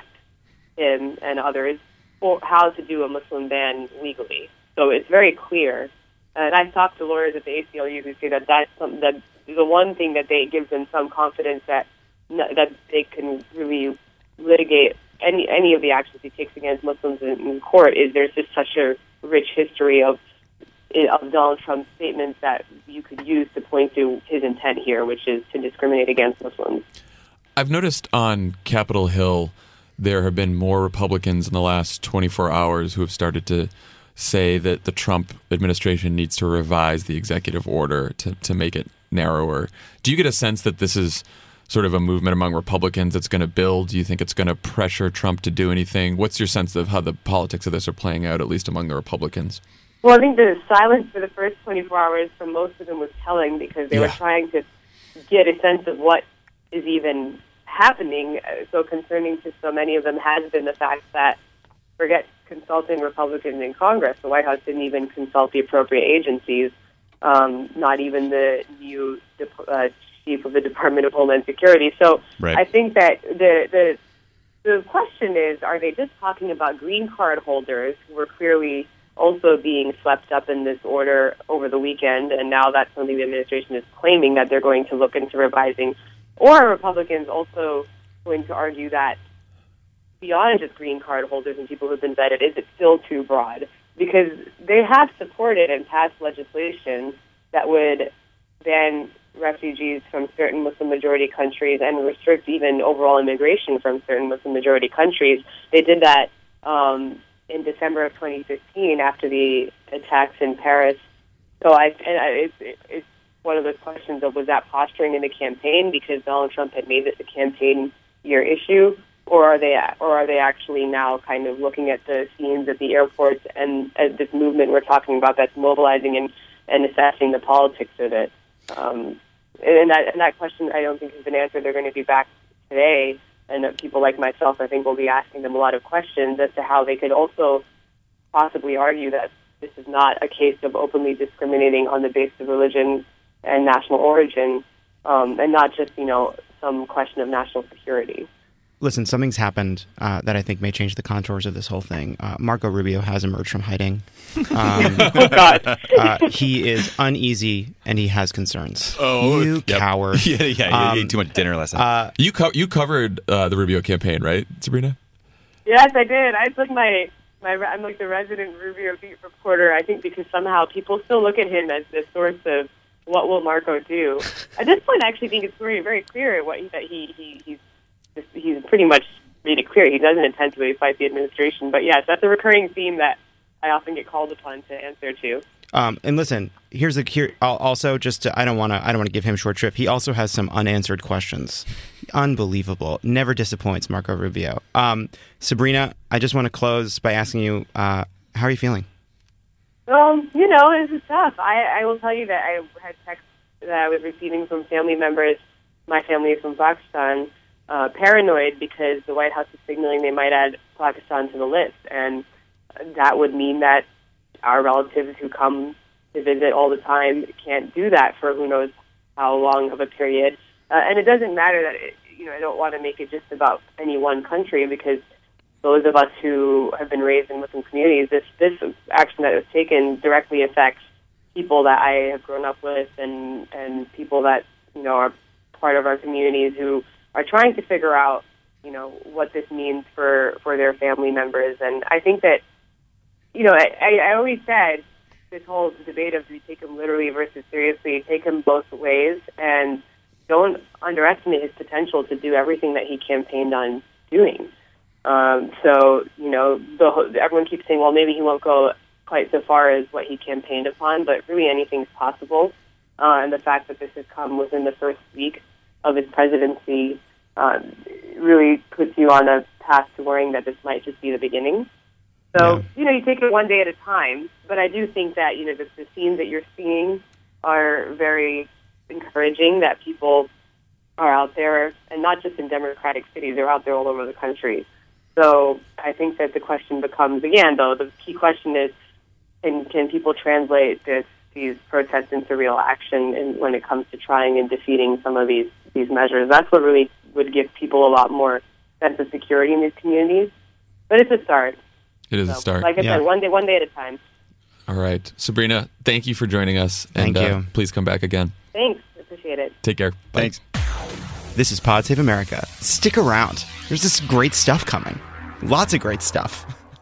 him and others for how to do a Muslim ban legally. So it's very clear. And I've talked to lawyers at the A C L U who say that that's some, that the one thing that they gives them some confidence that that they can really litigate any any of the actions he takes against Muslims in, in court is there's just such a rich history of of Donald Trump's statements that you could use to point to his intent here, which is to discriminate against Muslims. I've noticed on Capitol Hill there have been more Republicans in the last twenty-four hours who have started to say that the Trump administration needs to revise the executive order to, to make it narrower. Do you get a sense that this is sort of a movement among Republicans that's going to build? Do you think it's going to pressure Trump to do anything? What's your sense of how the politics of this are playing out, at least among the Republicans? Well, I think the silence for the first twenty-four hours from most of them was telling because they yeah. were trying to get a sense of what is even happening. So concerning to so many of them has been the fact that, forget consulting Republicans in Congress, the White House didn't even consult the appropriate agencies, um, not even the new uh, chief of the Department of Homeland Security. So right. I think that the, the the question is, are they just talking about green card holders who were clearly also being swept up in this order over the weekend, and now that's something the administration is claiming that they're going to look into revising? Or are Republicans also going to argue that beyond just green card holders and people who've been vetted, is it still too broad? Because they have supported and passed legislation that would ban refugees from certain Muslim-majority countries and restrict even overall immigration from certain Muslim-majority countries. They did that um, in December of twenty fifteen after the attacks in Paris. So I, and I, it's, it's one of those questions of, was that posturing in the campaign because Donald Trump had made this a campaign year issue, or are they, or are they actually now kind of looking at the scenes at the airports and at this movement we're talking about that's mobilizing and, and assessing the politics of it? Um, and, that, and that question I don't think has been answered. They're going to be back today, and people like myself, I think, will be asking them a lot of questions as to how they could also possibly argue that this is not a case of openly discriminating on the basis of religion and national origin, um, and not just, you know, some question of national security. Listen, something's happened uh, that I think may change the contours of this whole thing. Uh, Marco Rubio has emerged from hiding. Um, oh, God. uh, he is uneasy and he has concerns. Oh, you yep. coward. yeah, yeah, Um, you ate too much dinner last night. Uh, You co- you covered uh, the Rubio campaign, right, Sabrina? Yes, I did. I took my, my, I'm like the resident Rubio beat reporter, I think, because somehow people still look at him as the source of what will Marco do. At this point, I actually think it's very, very clear what he, that he, he he's he's pretty much made it clear he doesn't intend to really fight the administration. But yes, that's a recurring theme that I often get called upon to answer to. Um, and listen, here's a here, also just to, I don't want to I don't want to give him short shrift. He also has some unanswered questions. Unbelievable. Never disappoints, Marco Rubio. Um, Sabrina, I just want to close by asking you, uh, how are you feeling? Um, you know, this is tough. I, I will tell you that I had texts that I was receiving from family members. My family is from Pakistan, uh, paranoid because the White House is signaling they might add Pakistan to the list, and that would mean that our relatives who come to visit all the time can't do that for who knows how long of a period. Uh, and it doesn't matter that, it, you know, I don't want to make it just about any one country, because those of us who have been raised in Muslim communities, this, this action that was taken directly affects people that I have grown up with and, and people that, you know, are part of our communities who are trying to figure out, you know, what this means for, for their family members. And I think that, you know, I, I always said this whole debate of do you take him literally versus seriously, take him both ways, and don't underestimate his potential to do everything that he campaigned on doing. Um, so, you know, the, everyone keeps saying, well, maybe he won't go quite so far as what he campaigned upon, but really anything's possible. Uh, and the fact that this has come within the first week of his presidency um, really puts you on a path to worrying that this might just be the beginning. So, yeah. you know, you take it one day at a time, but I do think that, you know, the, the scenes that you're seeing are very encouraging, that people are out there, and not just in Democratic cities, they're out there all over the country. So I think that the question becomes, again, though, the key question is, can, can people translate this, these protests into real action in, when it comes to trying and defeating some of these, these measures? That's what really would give people a lot more sense of security in these communities. But it's a start. It is so, a start. Like I yeah. said, one day, one day at a time. All right. Sabrina, thank you for joining us. Thank and, you. Uh, please come back again. Thanks. Appreciate it. Take care. Bye. Thanks. This is Pod Save America. Stick around. There's this great stuff coming. Lots of great stuff.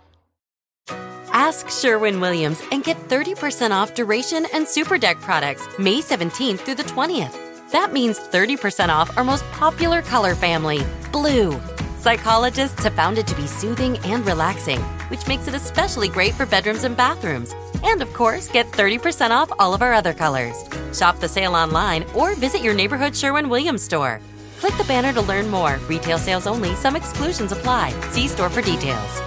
Ask Sherwin-Williams and get thirty percent off Duration and Super Deck products May seventeenth through the twentieth. That means thirty percent off our most popular color family, blue. Psychologists have found it to be soothing and relaxing, which makes it especially great for bedrooms and bathrooms. And of course, get thirty percent off all of our other colors. Shop the sale online or visit your neighborhood Sherwin-Williams store. Click the banner to learn more. Retail sales only. Some exclusions apply. See store for details.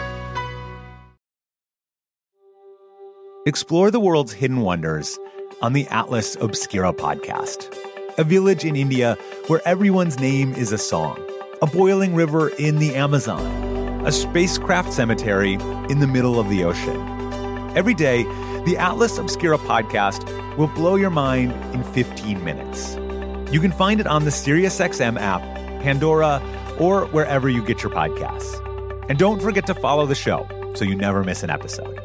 Explore the world's hidden wonders on the Atlas Obscura podcast. A village in India where everyone's name is a song. A boiling river in the Amazon. A spacecraft cemetery in the middle of the ocean. Every day, the Atlas Obscura podcast will blow your mind in fifteen minutes. You can find it on the SiriusXM app, Pandora, or wherever you get your podcasts. And don't forget to follow the show so you never miss an episode.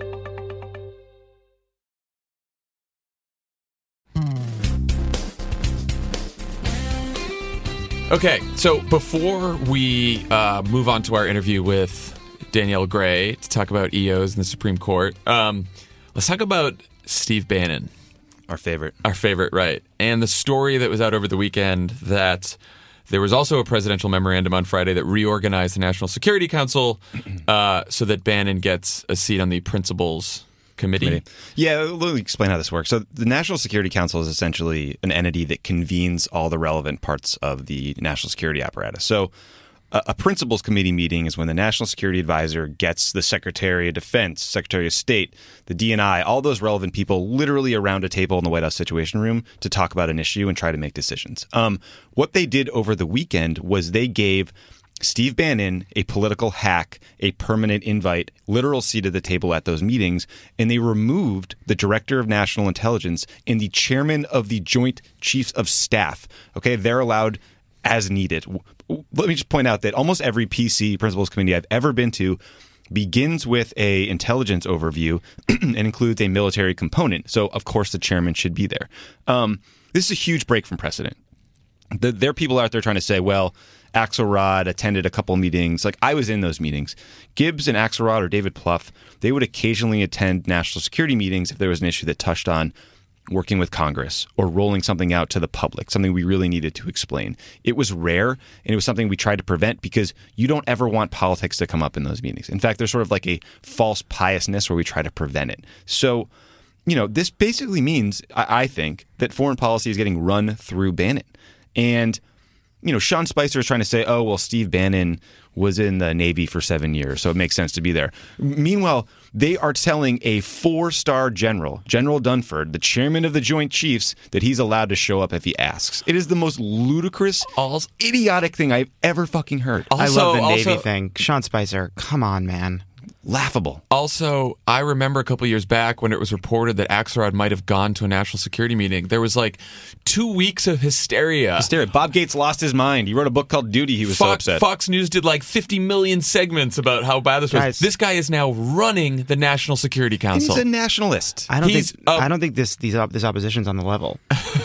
Okay, so before we uh, move on to our interview with Danielle Gray to talk about E Os in the Supreme Court, um, let's talk about Steve Bannon. Our favorite. Our favorite, right. And the story that was out over the weekend that there was also a presidential memorandum on Friday that reorganized the National Security Council uh, so that Bannon gets a seat on the Principals Committee. Committee. Yeah, let me explain how this works. So the National Security Council is essentially an entity that convenes all the relevant parts of the national security apparatus. So a, a Principals Committee meeting is when the National Security Advisor gets the Secretary of Defense, Secretary of State, the D N I, all those relevant people literally around a table in the White House Situation Room to talk about an issue and try to make decisions. Um, what they did over the weekend was they gave Steve Bannon, a political hack, a permanent invite, literal seat at the table at those meetings, and they removed the Director of National Intelligence and the Chairman of the Joint Chiefs of Staff. Okay, they're allowed as needed. Let me just point out that almost every P C, Principals Committee I've ever been to, begins with a intelligence overview and includes a military component. So, of course, the chairman should be there. Um, this is a huge break from precedent. The, there are people out there trying to say, well, Axelrod attended a couple meetings. Like, I was in those meetings. Gibbs and Axelrod or David Plouffe, they would occasionally attend national security meetings if there was an issue that touched on working with Congress or rolling something out to the public, something we really needed to explain. It was rare, and it was something we tried to prevent because you don't ever want politics to come up in those meetings. In fact, there's sort of like a false piousness where we try to prevent it. So, you know, this basically means, I, I think, that foreign policy is getting run through Bannon. And, you know, Sean Spicer is trying to say, oh, well, Steve Bannon was in the Navy for seven years, so it makes sense to be there. Meanwhile, they are telling a four-star general, General Dunford, the chairman of the Joint Chiefs, that he's allowed to show up if he asks. It is the most ludicrous, Also, idiotic thing I've ever fucking heard. I love the Navy also- thing. Sean Spicer, come on, man. Laughable. Also, I remember a couple years back when it was reported that Axelrod might have gone to a national security meeting. There was like two weeks of hysteria. Hysteria. Bob Gates lost his mind. He wrote a book called Duty. He was so Fox, upset. Fox News did like fifty million segments about how bad this was. Guys. This guy is now running the National Security And Council. he's a nationalist. I don't He's think up- I don't think this these op- this opposition's on the level.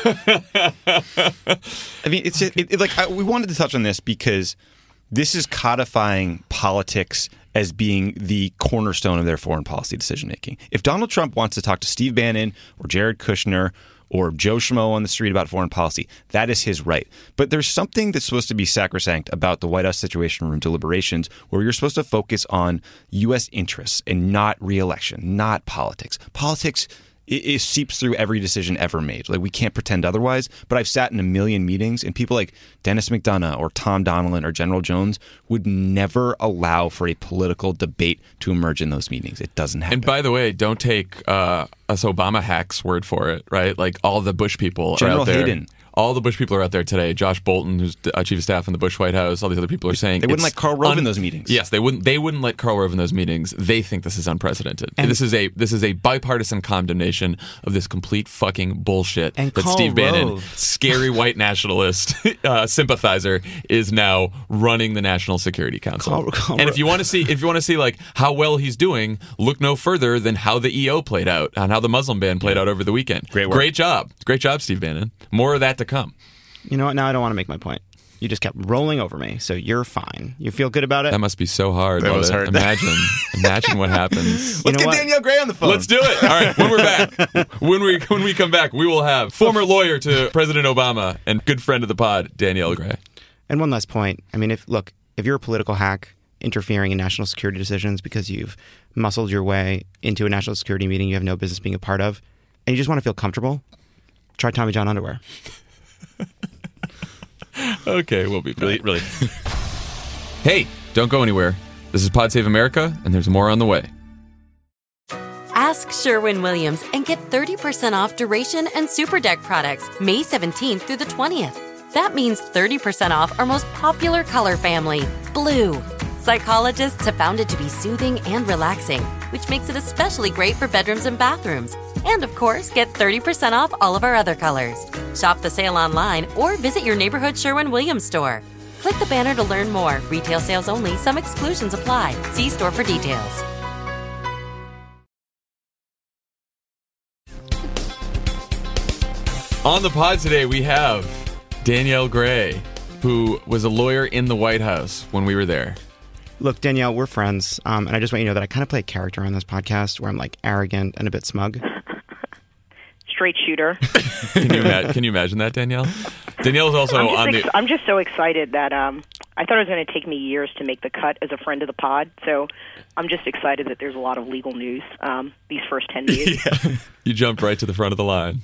I mean, it's it, it, like I, we wanted to touch on this because this is codifying politics as being the cornerstone of their foreign policy decision making. If Donald Trump wants to talk to Steve Bannon or Jared Kushner or Joe Schmo on the street about foreign policy, that is his right. But there's something that's supposed to be sacrosanct about the White House Situation Room deliberations where you're supposed to focus on U S interests and not re-election, not politics. Politics It, it seeps through every decision ever made. Like, we can't pretend otherwise. But I've sat in a million meetings, and people like Dennis McDonough or Tom Donilon or General Jones would never allow for a political debate to emerge in those meetings. It doesn't happen. And by the way, don't take uh, us Obama hacks word for it, right? Like all the Bush people General are out there. Hayden. All the Bush people are out there today. Josh Bolton, who's uh, chief of staff in the Bush White House, all these other people are saying They wouldn't it's let Karl Rove in un- those meetings. Yes, they wouldn't. They wouldn't let Karl Rove in those meetings. They think this is unprecedented. And- this is a this is a bipartisan condemnation of this complete fucking bullshit And that Karl Steve Bannon, Rove. scary white nationalist uh, sympathizer, is now running the National Security Council. Karl- Karl and Rove. if you want to see, if you want to see like how well he's doing, look no further than how the E O played out and how the Muslim ban played out over the weekend. Great work. Great job, great job, Steve Bannon. More of that to come. You know what? Now I don't want to make my point. You just kept rolling over me, so you're fine. You feel good about it? That must be so hard. That was Lola. hard. Imagine, imagine what happens. You Let's know get what? Danielle Gray on the phone. Let's do it. All right, when we're back, when we when we come back, we will have former lawyer to President Obama and good friend of the pod, Danielle Gray. And one last point. I mean, if look, if you're a political hack interfering in national security decisions because you've muscled your way into a national security meeting you have no business being a part of, and you just want to feel comfortable, try Tommy John underwear. Okay, we'll be back. Really, really. Hey, don't go anywhere. This is Pod Save America, and there's more on the way. Ask Sherwin-Williams and get thirty percent off Duration and Super Deck products May seventeenth through the twentieth. That means thirty percent off our most popular color family, blue. Psychologists have found it to be soothing and relaxing, which makes it especially great for bedrooms and bathrooms. And of course, get thirty percent off all of our other colors. Shop the sale online or visit your neighborhood Sherwin-Williams store. Click the banner to learn more. Retail sales only. Some exclusions apply. See store for details. On the pod today, we have Danielle Gray, who was a lawyer in the White House when we were there. Look, Danielle, we're friends, um, and I just want you to know that I kind of play a character on this podcast where I'm like arrogant and a bit smug. Straight shooter. Can you, ima- can you imagine that, Danielle? Danielle is also I'm, just on ex- the... I'm just so excited that um, I thought it was going to take me years to make the cut as a friend of the pod. So I'm just excited that there's a lot of legal news um, these first ten days. Yeah. You jumped right to the front of the line.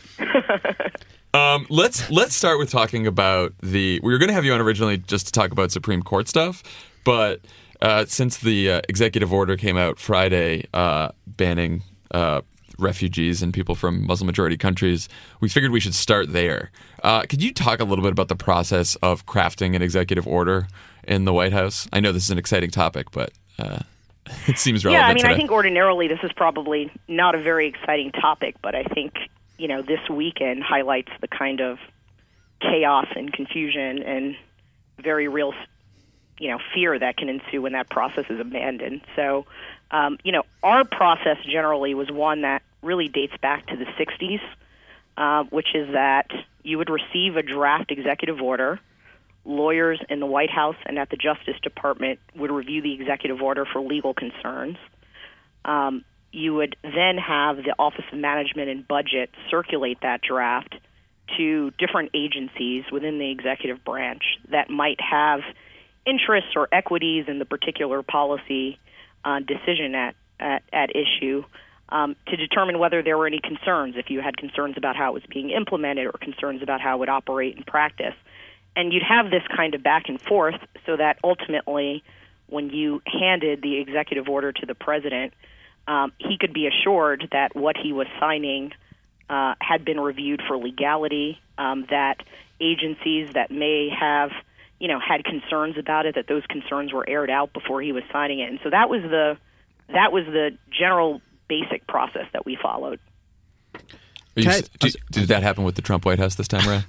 um, let's let's start with talking about the. We were going to have you on originally just to talk about Supreme Court stuff, but uh, since the uh, executive order came out Friday uh, banning uh, refugees and people from Muslim-majority countries, we figured we should start there. Uh, could you talk a little bit about the process of crafting an executive order in the White House? I know this is an exciting topic, but uh, it seems relevant Yeah, I mean, today. I think ordinarily this is probably not a very exciting topic, but I think, you know, this weekend highlights the kind of chaos and confusion and very real, you know, fear that can ensue when that process is abandoned. So, um, you know, our process generally was one that really dates back to the sixties, uh, which is that you would receive a draft executive order. Lawyers in the White House and at the Justice Department would review the executive order for legal concerns. Um, you would then have the Office of Management and Budget circulate that draft to different agencies within the executive branch that might have interests or equities in the particular policy uh, decision at, at, at issue, um, to determine whether there were any concerns, if you had concerns about how it was being implemented or concerns about how it would operate in practice. And you'd have this kind of back and forth so that ultimately when you handed the executive order to the president, um, he could be assured that what he was signing uh, had been reviewed for legality, um, that agencies that may have, you know, had concerns about it, that those concerns were aired out before he was signing it. And so that was the that was the general basic process that we followed. You, I, did, did that happen with the Trump White House this time around?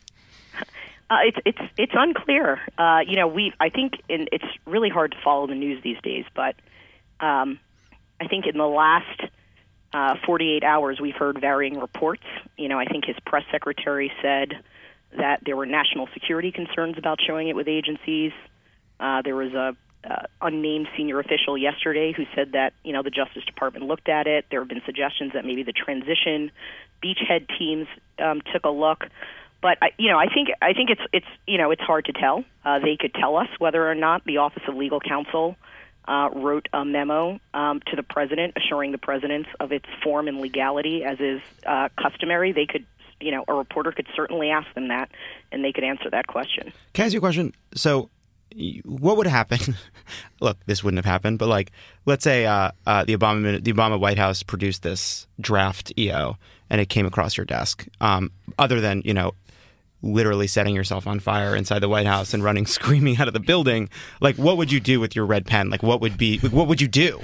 Uh, it's it's it's unclear. Uh, you know, we I think in, it's really hard to follow the news these days, but um, I think in the last uh, forty-eight hours we've heard varying reports. You know, I think his press secretary said that there were national security concerns about showing it with agencies. Uh, there was a uh, unnamed senior official yesterday who said that, you know, the Justice Department looked at it. There have been suggestions that maybe the transition beachhead teams um, took a look. But I, you know, I think I think it's it's you know it's hard to tell. Uh, they could tell us whether or not the Office of Legal Counsel uh, wrote a memo um, to the president assuring the president of its form and legality, as is uh, customary. They could, you know, a reporter could certainly ask them that, and they could answer that question. Can I ask you a question? So, what would happen? Look, this wouldn't have happened, but like, let's say uh, uh, the Obama the Obama White House produced this draft E O, and it came across your desk. Um, other than, you know, literally setting yourself on fire inside the White House and running screaming out of the building, like, what would you do with your red pen? Like, what would be, what would you do?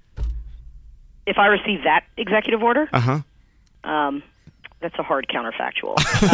If I received that executive order? Uh-huh. Um, that's a hard counterfactual.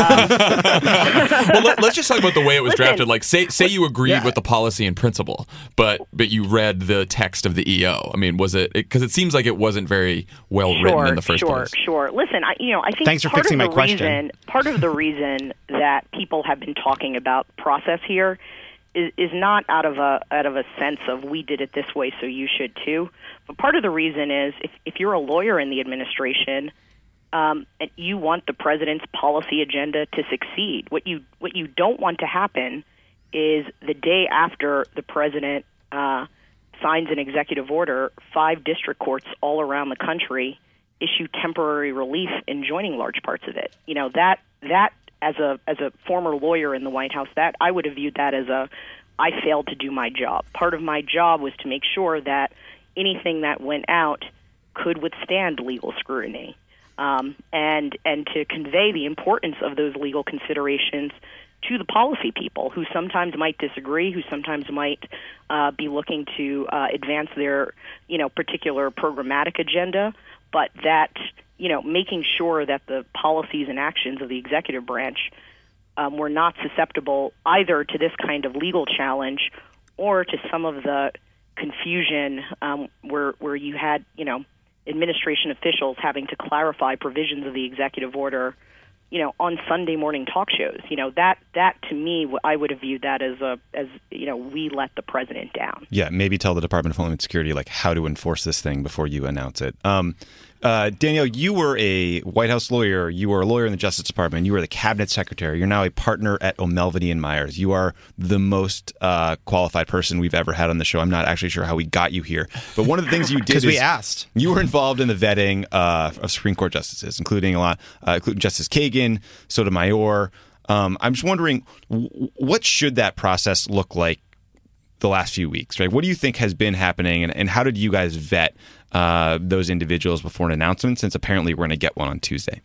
Um, well, let, let's just talk about the way it was listen, drafted. Like, say say you agreed yeah. with the policy in principle, but but you read the text of the E O. I mean, was it, because it, it seems like it wasn't very well sure, written in the first sure, place. Sure, sure. Listen, I, you know, I think Thanks for part fixing of my the question. reason, part of the reason that people have been talking about process here is, is not out of a out of a sense of we did it this way, so you should too. But part of the reason is if if you're a lawyer in the administration, Um, and you want the president's policy agenda to succeed. What you what you don't want to happen is the day after the president uh, signs an executive order, five district courts all around the country issue temporary relief in joining large parts of it. You know, that that as a as a former lawyer in the White House, that I would have viewed that as a I failed to do my job. Part of my job was to make sure that anything that went out could withstand legal scrutiny. Um, and and to convey the importance of those legal considerations to the policy people who sometimes might disagree, who sometimes might uh, be looking to uh, advance their, you know, particular programmatic agenda, but that, you know, making sure that the policies and actions of the executive branch um, were not susceptible either to this kind of legal challenge or to some of the confusion um, where where you had, you know, administration officials having to clarify provisions of the executive order, you know, on Sunday morning talk shows. You know, that that to me, I would have viewed that as a as you know, we let the president down. Yeah, maybe tell the Department of Homeland Security like how to enforce this thing before you announce it. Um, uh, Danielle, you were a White House lawyer. You were a lawyer in the Justice Department. You were the cabinet secretary. You're now a partner at O'Melveny and Myers. You are the most uh, qualified person we've ever had on the show. I'm not actually sure how we got you here, but one of the things you did because is we asked. You were involved in the vetting uh, of Supreme Court justices, including a lot, uh, including Justice Kagan, Sotomayor. Um, I'm just wondering, w- what should that process look like the last few weeks, right? What do you think has been happening, and, and how did you guys vet uh, those individuals before an announcement, since apparently we're going to get one on Tuesday?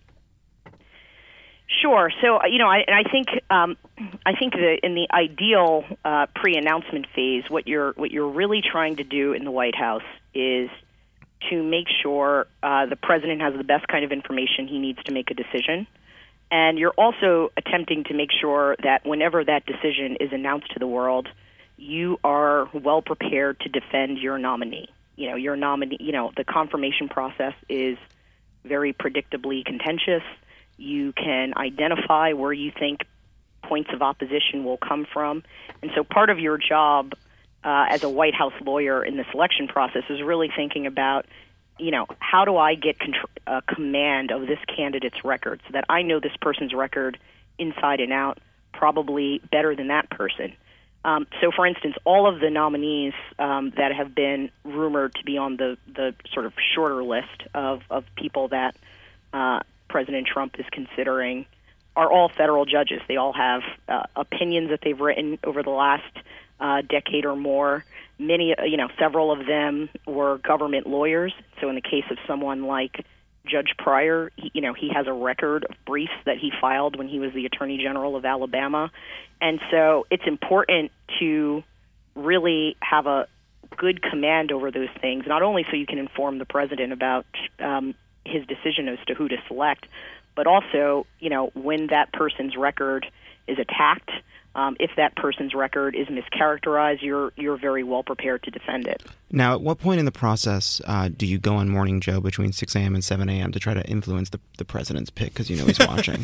Sure. So, you know, I, and I think um, I think that in the ideal uh, pre-announcement phase, what you're what you're really trying to do in the White House is to make sure uh, the president has the best kind of information he needs to make a decision. And you're also attempting to make sure that whenever that decision is announced to the world, you are well prepared to defend your nominee. You know, your nominee, you know, the confirmation process is very predictably contentious. You can identify where you think points of opposition will come from. And so part of your job uh, as a White House lawyer in the selection process is really thinking about, you know, how do I get contr- uh, command of this candidate's record so that I know this person's record inside and out, probably better than that person? Um, so, for instance, all of the nominees um, that have been rumored to be on the, the sort of shorter list of, of people that uh, President Trump is considering are all federal judges. They all have uh, opinions that they've written over the last uh, decade or more. Many, you know, several of them were government lawyers. So in the case of someone like Judge Pryor, he, you know, he has a record of briefs that he filed when he was the Attorney General of Alabama. And so it's important to really have a good command over those things, not only so you can inform the president about um, his decision as to who to select, but also, you know, when that person's record is attacked, um, if that person's record is mischaracterized, you're you're very well prepared to defend it. Now, at what point in the process uh, do you go on Morning Joe between six a.m. and seven a.m. to try to influence the, the president's pick because you know he's watching?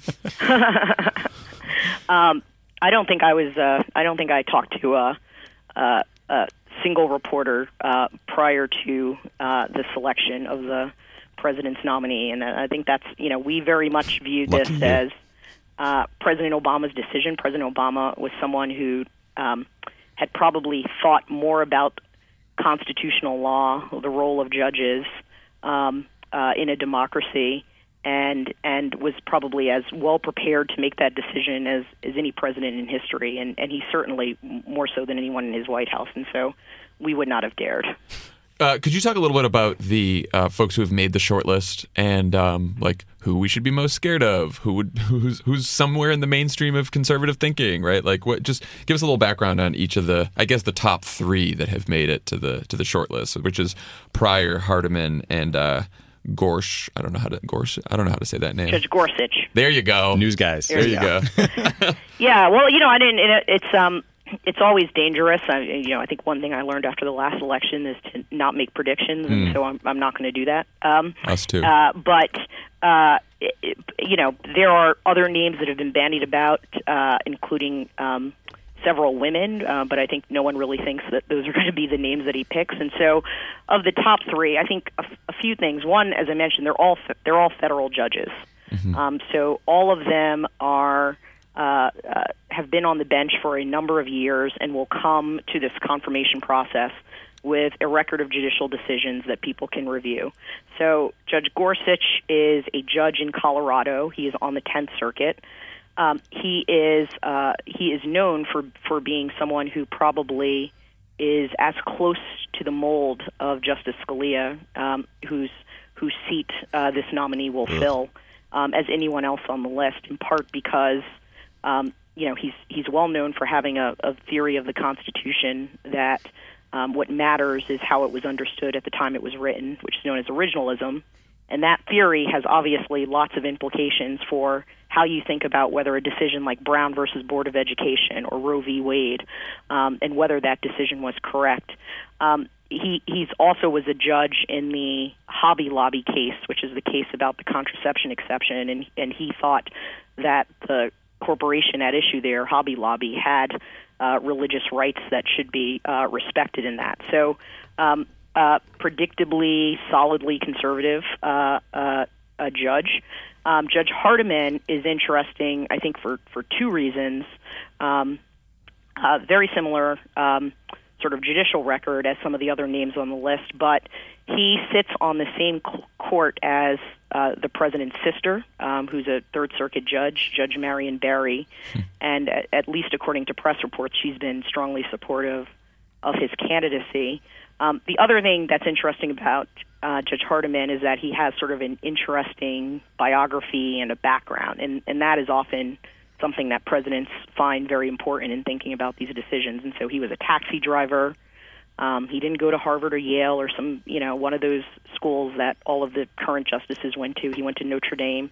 um, I don't think I was. Uh, I don't think I talked to a, a, a single reporter uh, prior to uh, the selection of the president's nominee, and I think that's, you know, we very much view this Lucky as uh, President Obama's decision. President Obama was someone who um, had probably thought more about constitutional law, the role of judges um, uh, in a democracy, and and was probably as well prepared to make that decision as, as any president in history, and, and he certainly more so than anyone in his White House, and so we would not have dared. Uh, could you talk a little bit about the uh, folks who have made the short list and um, like who we should be most scared of, who would who's who's somewhere in the mainstream of conservative thinking, right? Like, what? Just give us a little background on each of the, I guess, the top three that have made it to the to the short list, which is Pryor, Hardiman, and uh, Gorsh. I don't know how to Gorsh. I don't know how to say that name. Judge Gorsuch. There you go. News guys. There, there you go. go. Yeah. Well, you know, I didn't. It, it's um. It's always dangerous. I, you know, I think one thing I learned after the last election is to not make predictions, and Mm. so I'm, I'm not going to do that. Um, Us too. Uh, but uh, it, you know, there are other names that have been bandied about, uh, including um, several women. Uh, but I think no one really thinks that those are going to be the names that he picks. And so, of the top three, I think a, a few things. One, as I mentioned, they're all they're all federal judges. Mm-hmm. Um, so all of them are. Uh, uh, have been on the bench for a number of years and will come to this confirmation process with a record of judicial decisions that people can review. So Judge Gorsuch is a judge in Colorado. He is on the tenth Circuit. Um, he is uh, he is known for, for being someone who probably is as close to the mold of Justice Scalia, um, whose whose seat uh, this nominee will Ugh. fill, um, as anyone else on the list, in part because Um, you know, he's he's well known for having a, a theory of the Constitution that um, what matters is how it was understood at the time it was written, which is known as originalism. And that theory has obviously lots of implications for how you think about whether a decision like Brown versus Board of Education or Roe v. Wade, um, and whether that decision was correct. Um, he he's also was a judge in the Hobby Lobby case, which is the case about the contraception exception, and and he thought that the corporation at issue there, Hobby Lobby, had uh, religious rights that should be uh, respected in that. So, um, uh, predictably, solidly conservative uh, uh, a judge. Um, Judge Hardiman is interesting, I think, for, for two reasons. Um, uh, very similar um, sort of judicial record as some of the other names on the list, but he sits on the same court as uh, the president's sister, um, who's a Third Circuit judge, Judge Marion Barry, hmm. and at, at least according to press reports, she's been strongly supportive of his candidacy. Um, the other thing that's interesting about uh, Judge Hardiman is that he has sort of an interesting biography and a background, and, and that is often something that presidents find very important in thinking about these decisions. And so he was a taxi driver. Um, he didn't go to Harvard or Yale or some, you know, one of those schools that all of the current justices went to. He went to Notre Dame.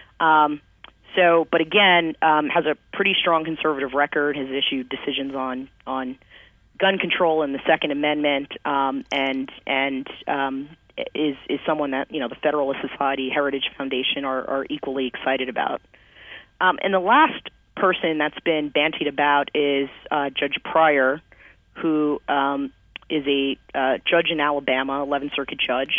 Um, so, but again, um, has a pretty strong conservative record, has issued decisions on, on gun control and the Second Amendment, um, and, and, um, is, is someone that, you know, the Federalist Society, Heritage Foundation are, are equally excited about. Um, and the last person that's been bandied about is uh, Judge Pryor, who um, is a uh, judge in Alabama, eleventh Circuit judge.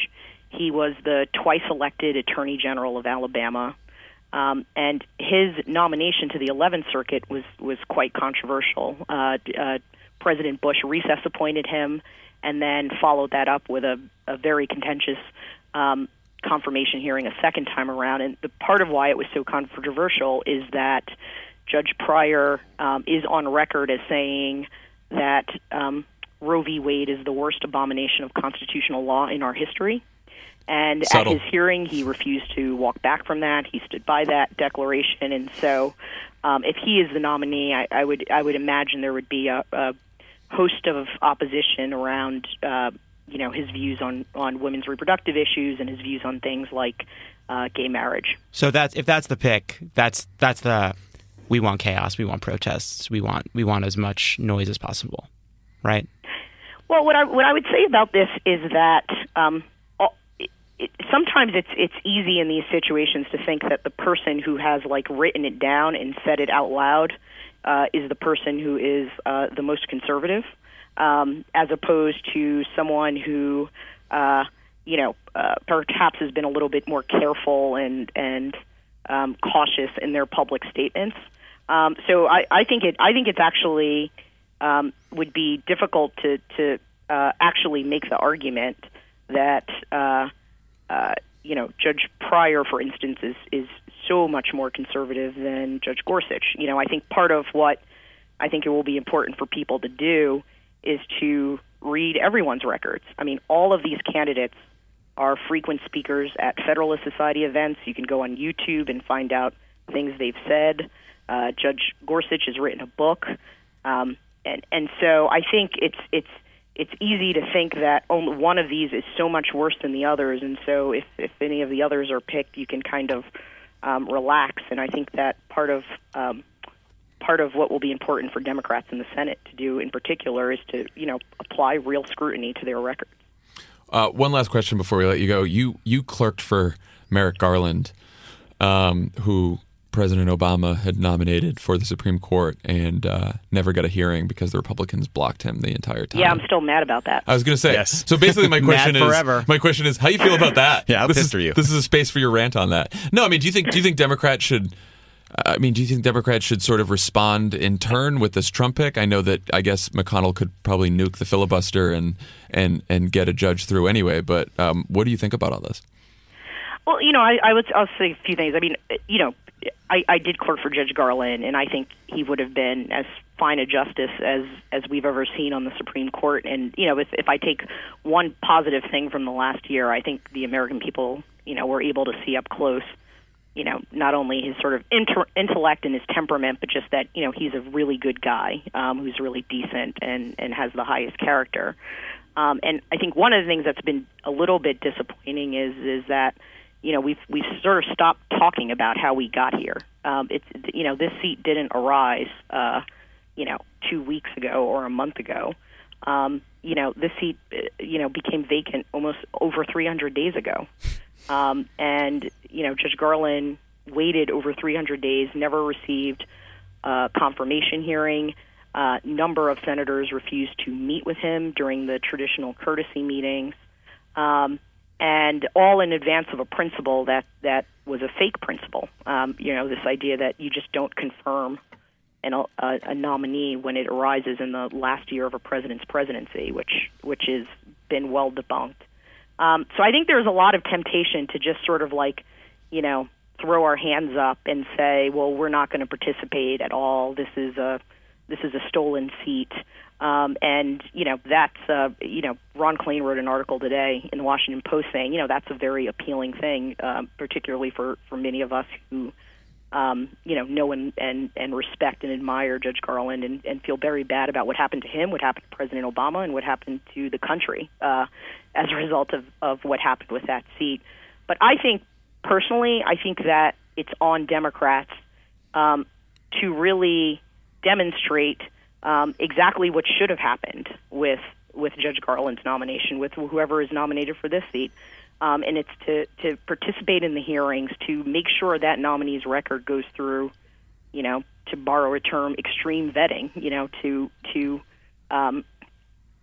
He was the twice-elected Attorney General of Alabama, um, and his nomination to the eleventh Circuit was, was quite controversial. Uh, uh, President Bush recess appointed him and then followed that up with a, a very contentious um, confirmation hearing a second time around. And the part of why it was so controversial is that Judge Pryor um, is on record as saying that um, Roe v. Wade is the worst abomination of constitutional law in our history. And Subtle. At his hearing, he refused to walk back from that. He stood by that declaration. And so um, if he is the nominee, I, I would I would imagine there would be a, a host of opposition around uh, you know, his views on, on women's reproductive issues and his views on things like uh, gay marriage. So that's if that's the pick, that's that's the we want chaos, we want protests, we want we want as much noise as possible, right? Well, what I what I would say about this is that um, it, it, sometimes it's it's easy in these situations to think that the person who has like written it down and said it out loud uh, is the person who is uh, the most conservative, um, as opposed to someone who uh, you know uh, perhaps has been a little bit more careful and and um, cautious in their public statements. Um, so I, I think it I think it's actually Um, would be difficult to, to uh, actually make the argument that, uh, uh, you know, Judge Pryor, for instance, is, is so much more conservative than Judge Gorsuch. You know, I think part of what I think it will be important for people to do is to read everyone's records. I mean, all of these candidates are frequent speakers at Federalist Society events. You can go on YouTube and find out things they've said. Uh, Judge Gorsuch has written a book. Um, And and so I think it's it's it's easy to think that only one of these is so much worse than the others, and so if, if any of the others are picked, you can kind of um, relax. And I think that part of um, part of what will be important for Democrats in the Senate to do, in particular, is to you know apply real scrutiny to their records. Uh, one last question before we let you go. You you clerked for Merrick Garland, um, who President Obama had nominated for the Supreme Court and uh, never got a hearing because the Republicans blocked him the entire time. Yeah, I'm still mad about that. I was going to say. Yes. So basically, my question Mad is, forever. my question is, how you feel about that? Yeah, how this pissed is, are you? This is a space for your rant on that. No, I mean, do you think do you think Democrats should? I mean, do you think Democrats should sort of respond in turn with this Trump pick? I know that I guess McConnell could probably nuke the filibuster and and and get a judge through anyway. But um, what do you think about all this? Well, you know, I, I would I'll say a few things. I mean, you know, I, I did clerk for Judge Garland, and I think he would have been as fine a justice as as we've ever seen on the Supreme Court. And you know, if if I take one positive thing from the last year, I think the American people, you know, were able to see up close, you know, not only his sort of inter- intellect and his temperament, but just that you know he's a really good guy um, who's really decent and and has the highest character. Um, and I think one of the things that's been a little bit disappointing is is that. You know, we've we've sort of stopped talking about how we got here. Um, it's you know, this seat didn't arise, uh, you know, two weeks ago or a month ago. Um, you know, this seat, you know, became vacant almost over three hundred days ago. Um, and you know, Judge Garland waited over three hundred days, never received a confirmation hearing. Uh, number of senators refused to meet with him during the traditional courtesy meetings. Um, And all in advance of a principle that, that was a fake principle. Um, you know, this idea that you just don't confirm an, a, a nominee when it arises in the last year of a president's presidency, which which has been well debunked. Um, so I think there's a lot of temptation to just sort of like, you know, throw our hands up and say, well, we're not going to participate at all. This is a this is a stolen seat. Um, and, you know, that's, uh, you know, Ron Klain wrote an article today in the Washington Post saying, you know, that's a very appealing thing, uh, particularly for, for many of us who, um, you know, know and, and, and respect and admire Judge Garland and, and feel very bad about what happened to him, what happened to President Obama, and what happened to the country uh, as a result of, of what happened with that seat. But I think, personally, I think that it's on Democrats um, to really demonstrate Um, exactly what should have happened with with Judge Garland's nomination, with whoever is nominated for this seat, um, and it's to, to participate in the hearings, to make sure that nominee's record goes through, you know, to borrow a term, extreme vetting, you know, to to um,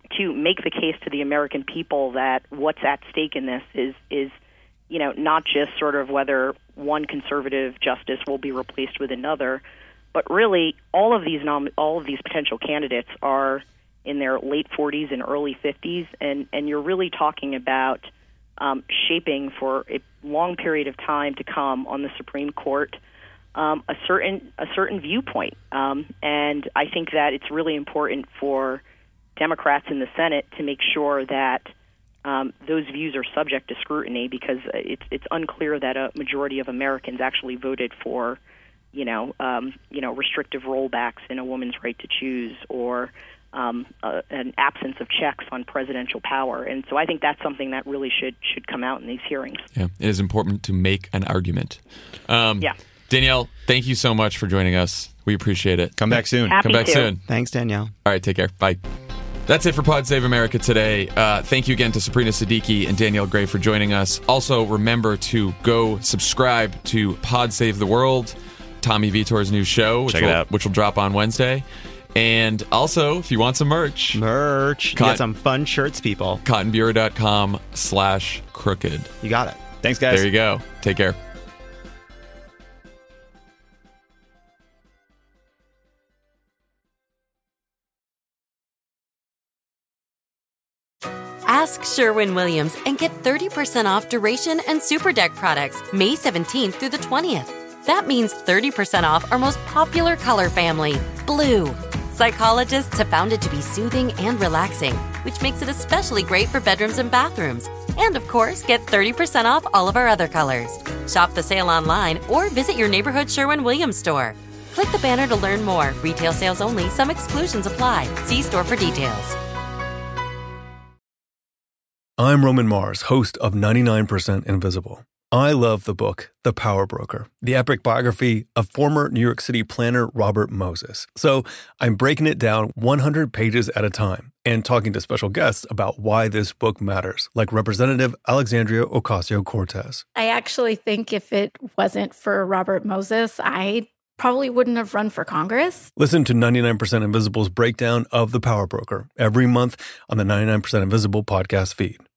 to make the case to the American people that what's at stake in this is is you know not just sort of whether one conservative justice will be replaced with another, but really all of these nom- all of these potential candidates are in their late forties and early fifties, and and you're really talking about um, shaping for a long period of time to come on the Supreme Court um, a certain a certain viewpoint, um, and I think that it's really important for Democrats in the Senate to make sure that um, those views are subject to scrutiny, because it's it's unclear that a majority of Americans actually voted for, you know, um, you know, restrictive rollbacks in a woman's right to choose, or um, uh, an absence of checks on presidential power. And so I think that's something that really should should come out in these hearings. Yeah, it is important to make an argument. Um, yeah. Danielle, thank you so much for joining us. We appreciate it. Come back soon. Happy Come back to. soon. Thanks, Danielle. All right, take care. Bye. That's it for Pod Save America today. Uh, thank you again to Sabrina Siddiqui and Danielle Gray for joining us. Also, remember to go subscribe to Pod Save the World, Tommy Vitor's new show, which, Check it will, out. which will drop on Wednesday. And also, if you want some merch, Merch. You Cot- get some fun shirts, people. cottonbureau.com slash crooked. You got it. Thanks, guys. There you go. Take care. Ask Sherwin-Williams and get thirty percent off Duration and Super Deck products May seventeenth through the twentieth. That means thirty percent off our most popular color family, blue. Psychologists have found it to be soothing and relaxing, which makes it especially great for bedrooms and bathrooms. And of course, get thirty percent off all of our other colors. Shop the sale online or visit your neighborhood Sherwin-Williams store. Click the banner to learn more. Retail sales only. Some exclusions apply. See store for details. I'm Roman Mars, host of ninety-nine percent Invisible. I love the book, The Power Broker, the epic biography of former New York City planner Robert Moses. So I'm breaking it down one hundred pages at a time and talking to special guests about why this book matters, like Representative Alexandria Ocasio-Cortez. I actually think if it wasn't for Robert Moses, I probably wouldn't have run for Congress. Listen to ninety-nine percent Invisible's breakdown of The Power Broker every month on the ninety-nine percent Invisible podcast feed.